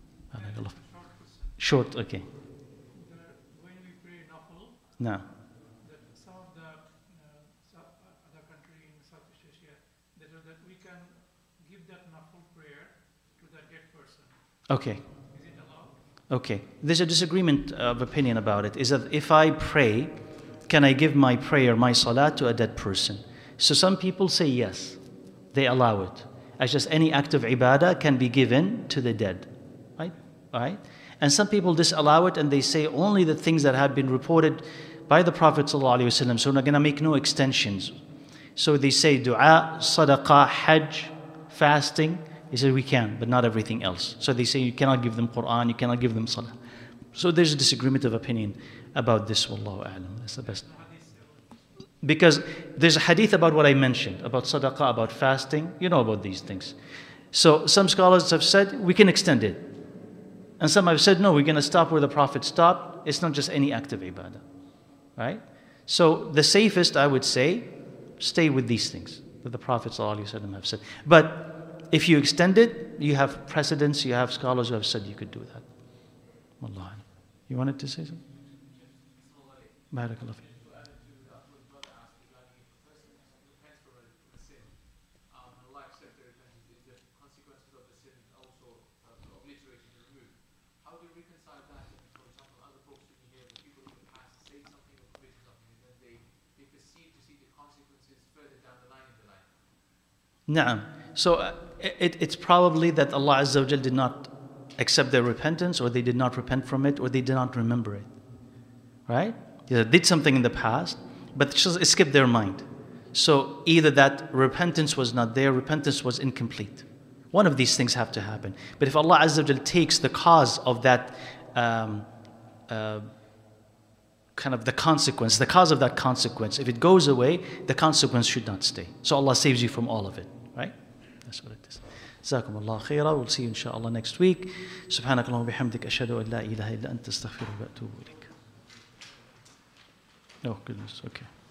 Short, okay. The, when we pray nafil, No. that some of the uh, some other country in Southeast Asia, that, that we can give that nafil prayer to the dead person. Okay. Is it allowed? Okay. There's a disagreement of opinion about it. Is that if I pray, can I give my prayer, my salat to a dead person? So some people say yes. They allow it. As just any act of ibadah can be given to the dead. Right? Right? And some people disallow it and they say only the things that have been reported by the Prophet ﷺ. So we're going to make no extensions. So they say dua, sadaqah, hajj, fasting. He said we can, but not everything else. So they say you cannot give them Quran, you cannot give them salah. So there's a disagreement of opinion about this. Wallahu a'lam. That's the best. Because there's a hadith about what I mentioned, about sadaqah, about fasting. You know about these things. So some scholars have said we can extend it. And some have said, no, we're going to stop where the Prophet stopped. It's not just any act of ibadah. Right? So the safest, I would say, stay with these things that the Prophet ﷺ have said. But if you extend it, you have precedents, you have scholars who have said you could do that. Wallah. You wanted to say something? Barakallah. Naam. So uh, it, it's probably that Allah Azza wa Jal did not accept their repentance, or they did not repent from it, or they did not remember it. Right? They did something in the past, but it just skipped their mind. So either that repentance was not there, repentance was incomplete. One of these things have to happen. But if Allah Azza wa Jal takes the cause of that, um, uh, kind of the consequence, the cause of that consequence, if it goes away, the consequence should not stay. So Allah saves you from all of it, right? That's what it is. جزاكم الله خيرا. We'll see you inshallah next week. سبحانك اللهم وبحمدك أشهد أن لا إله إلا أنت أستغفرك وأتوب إليك. Oh goodness, okay.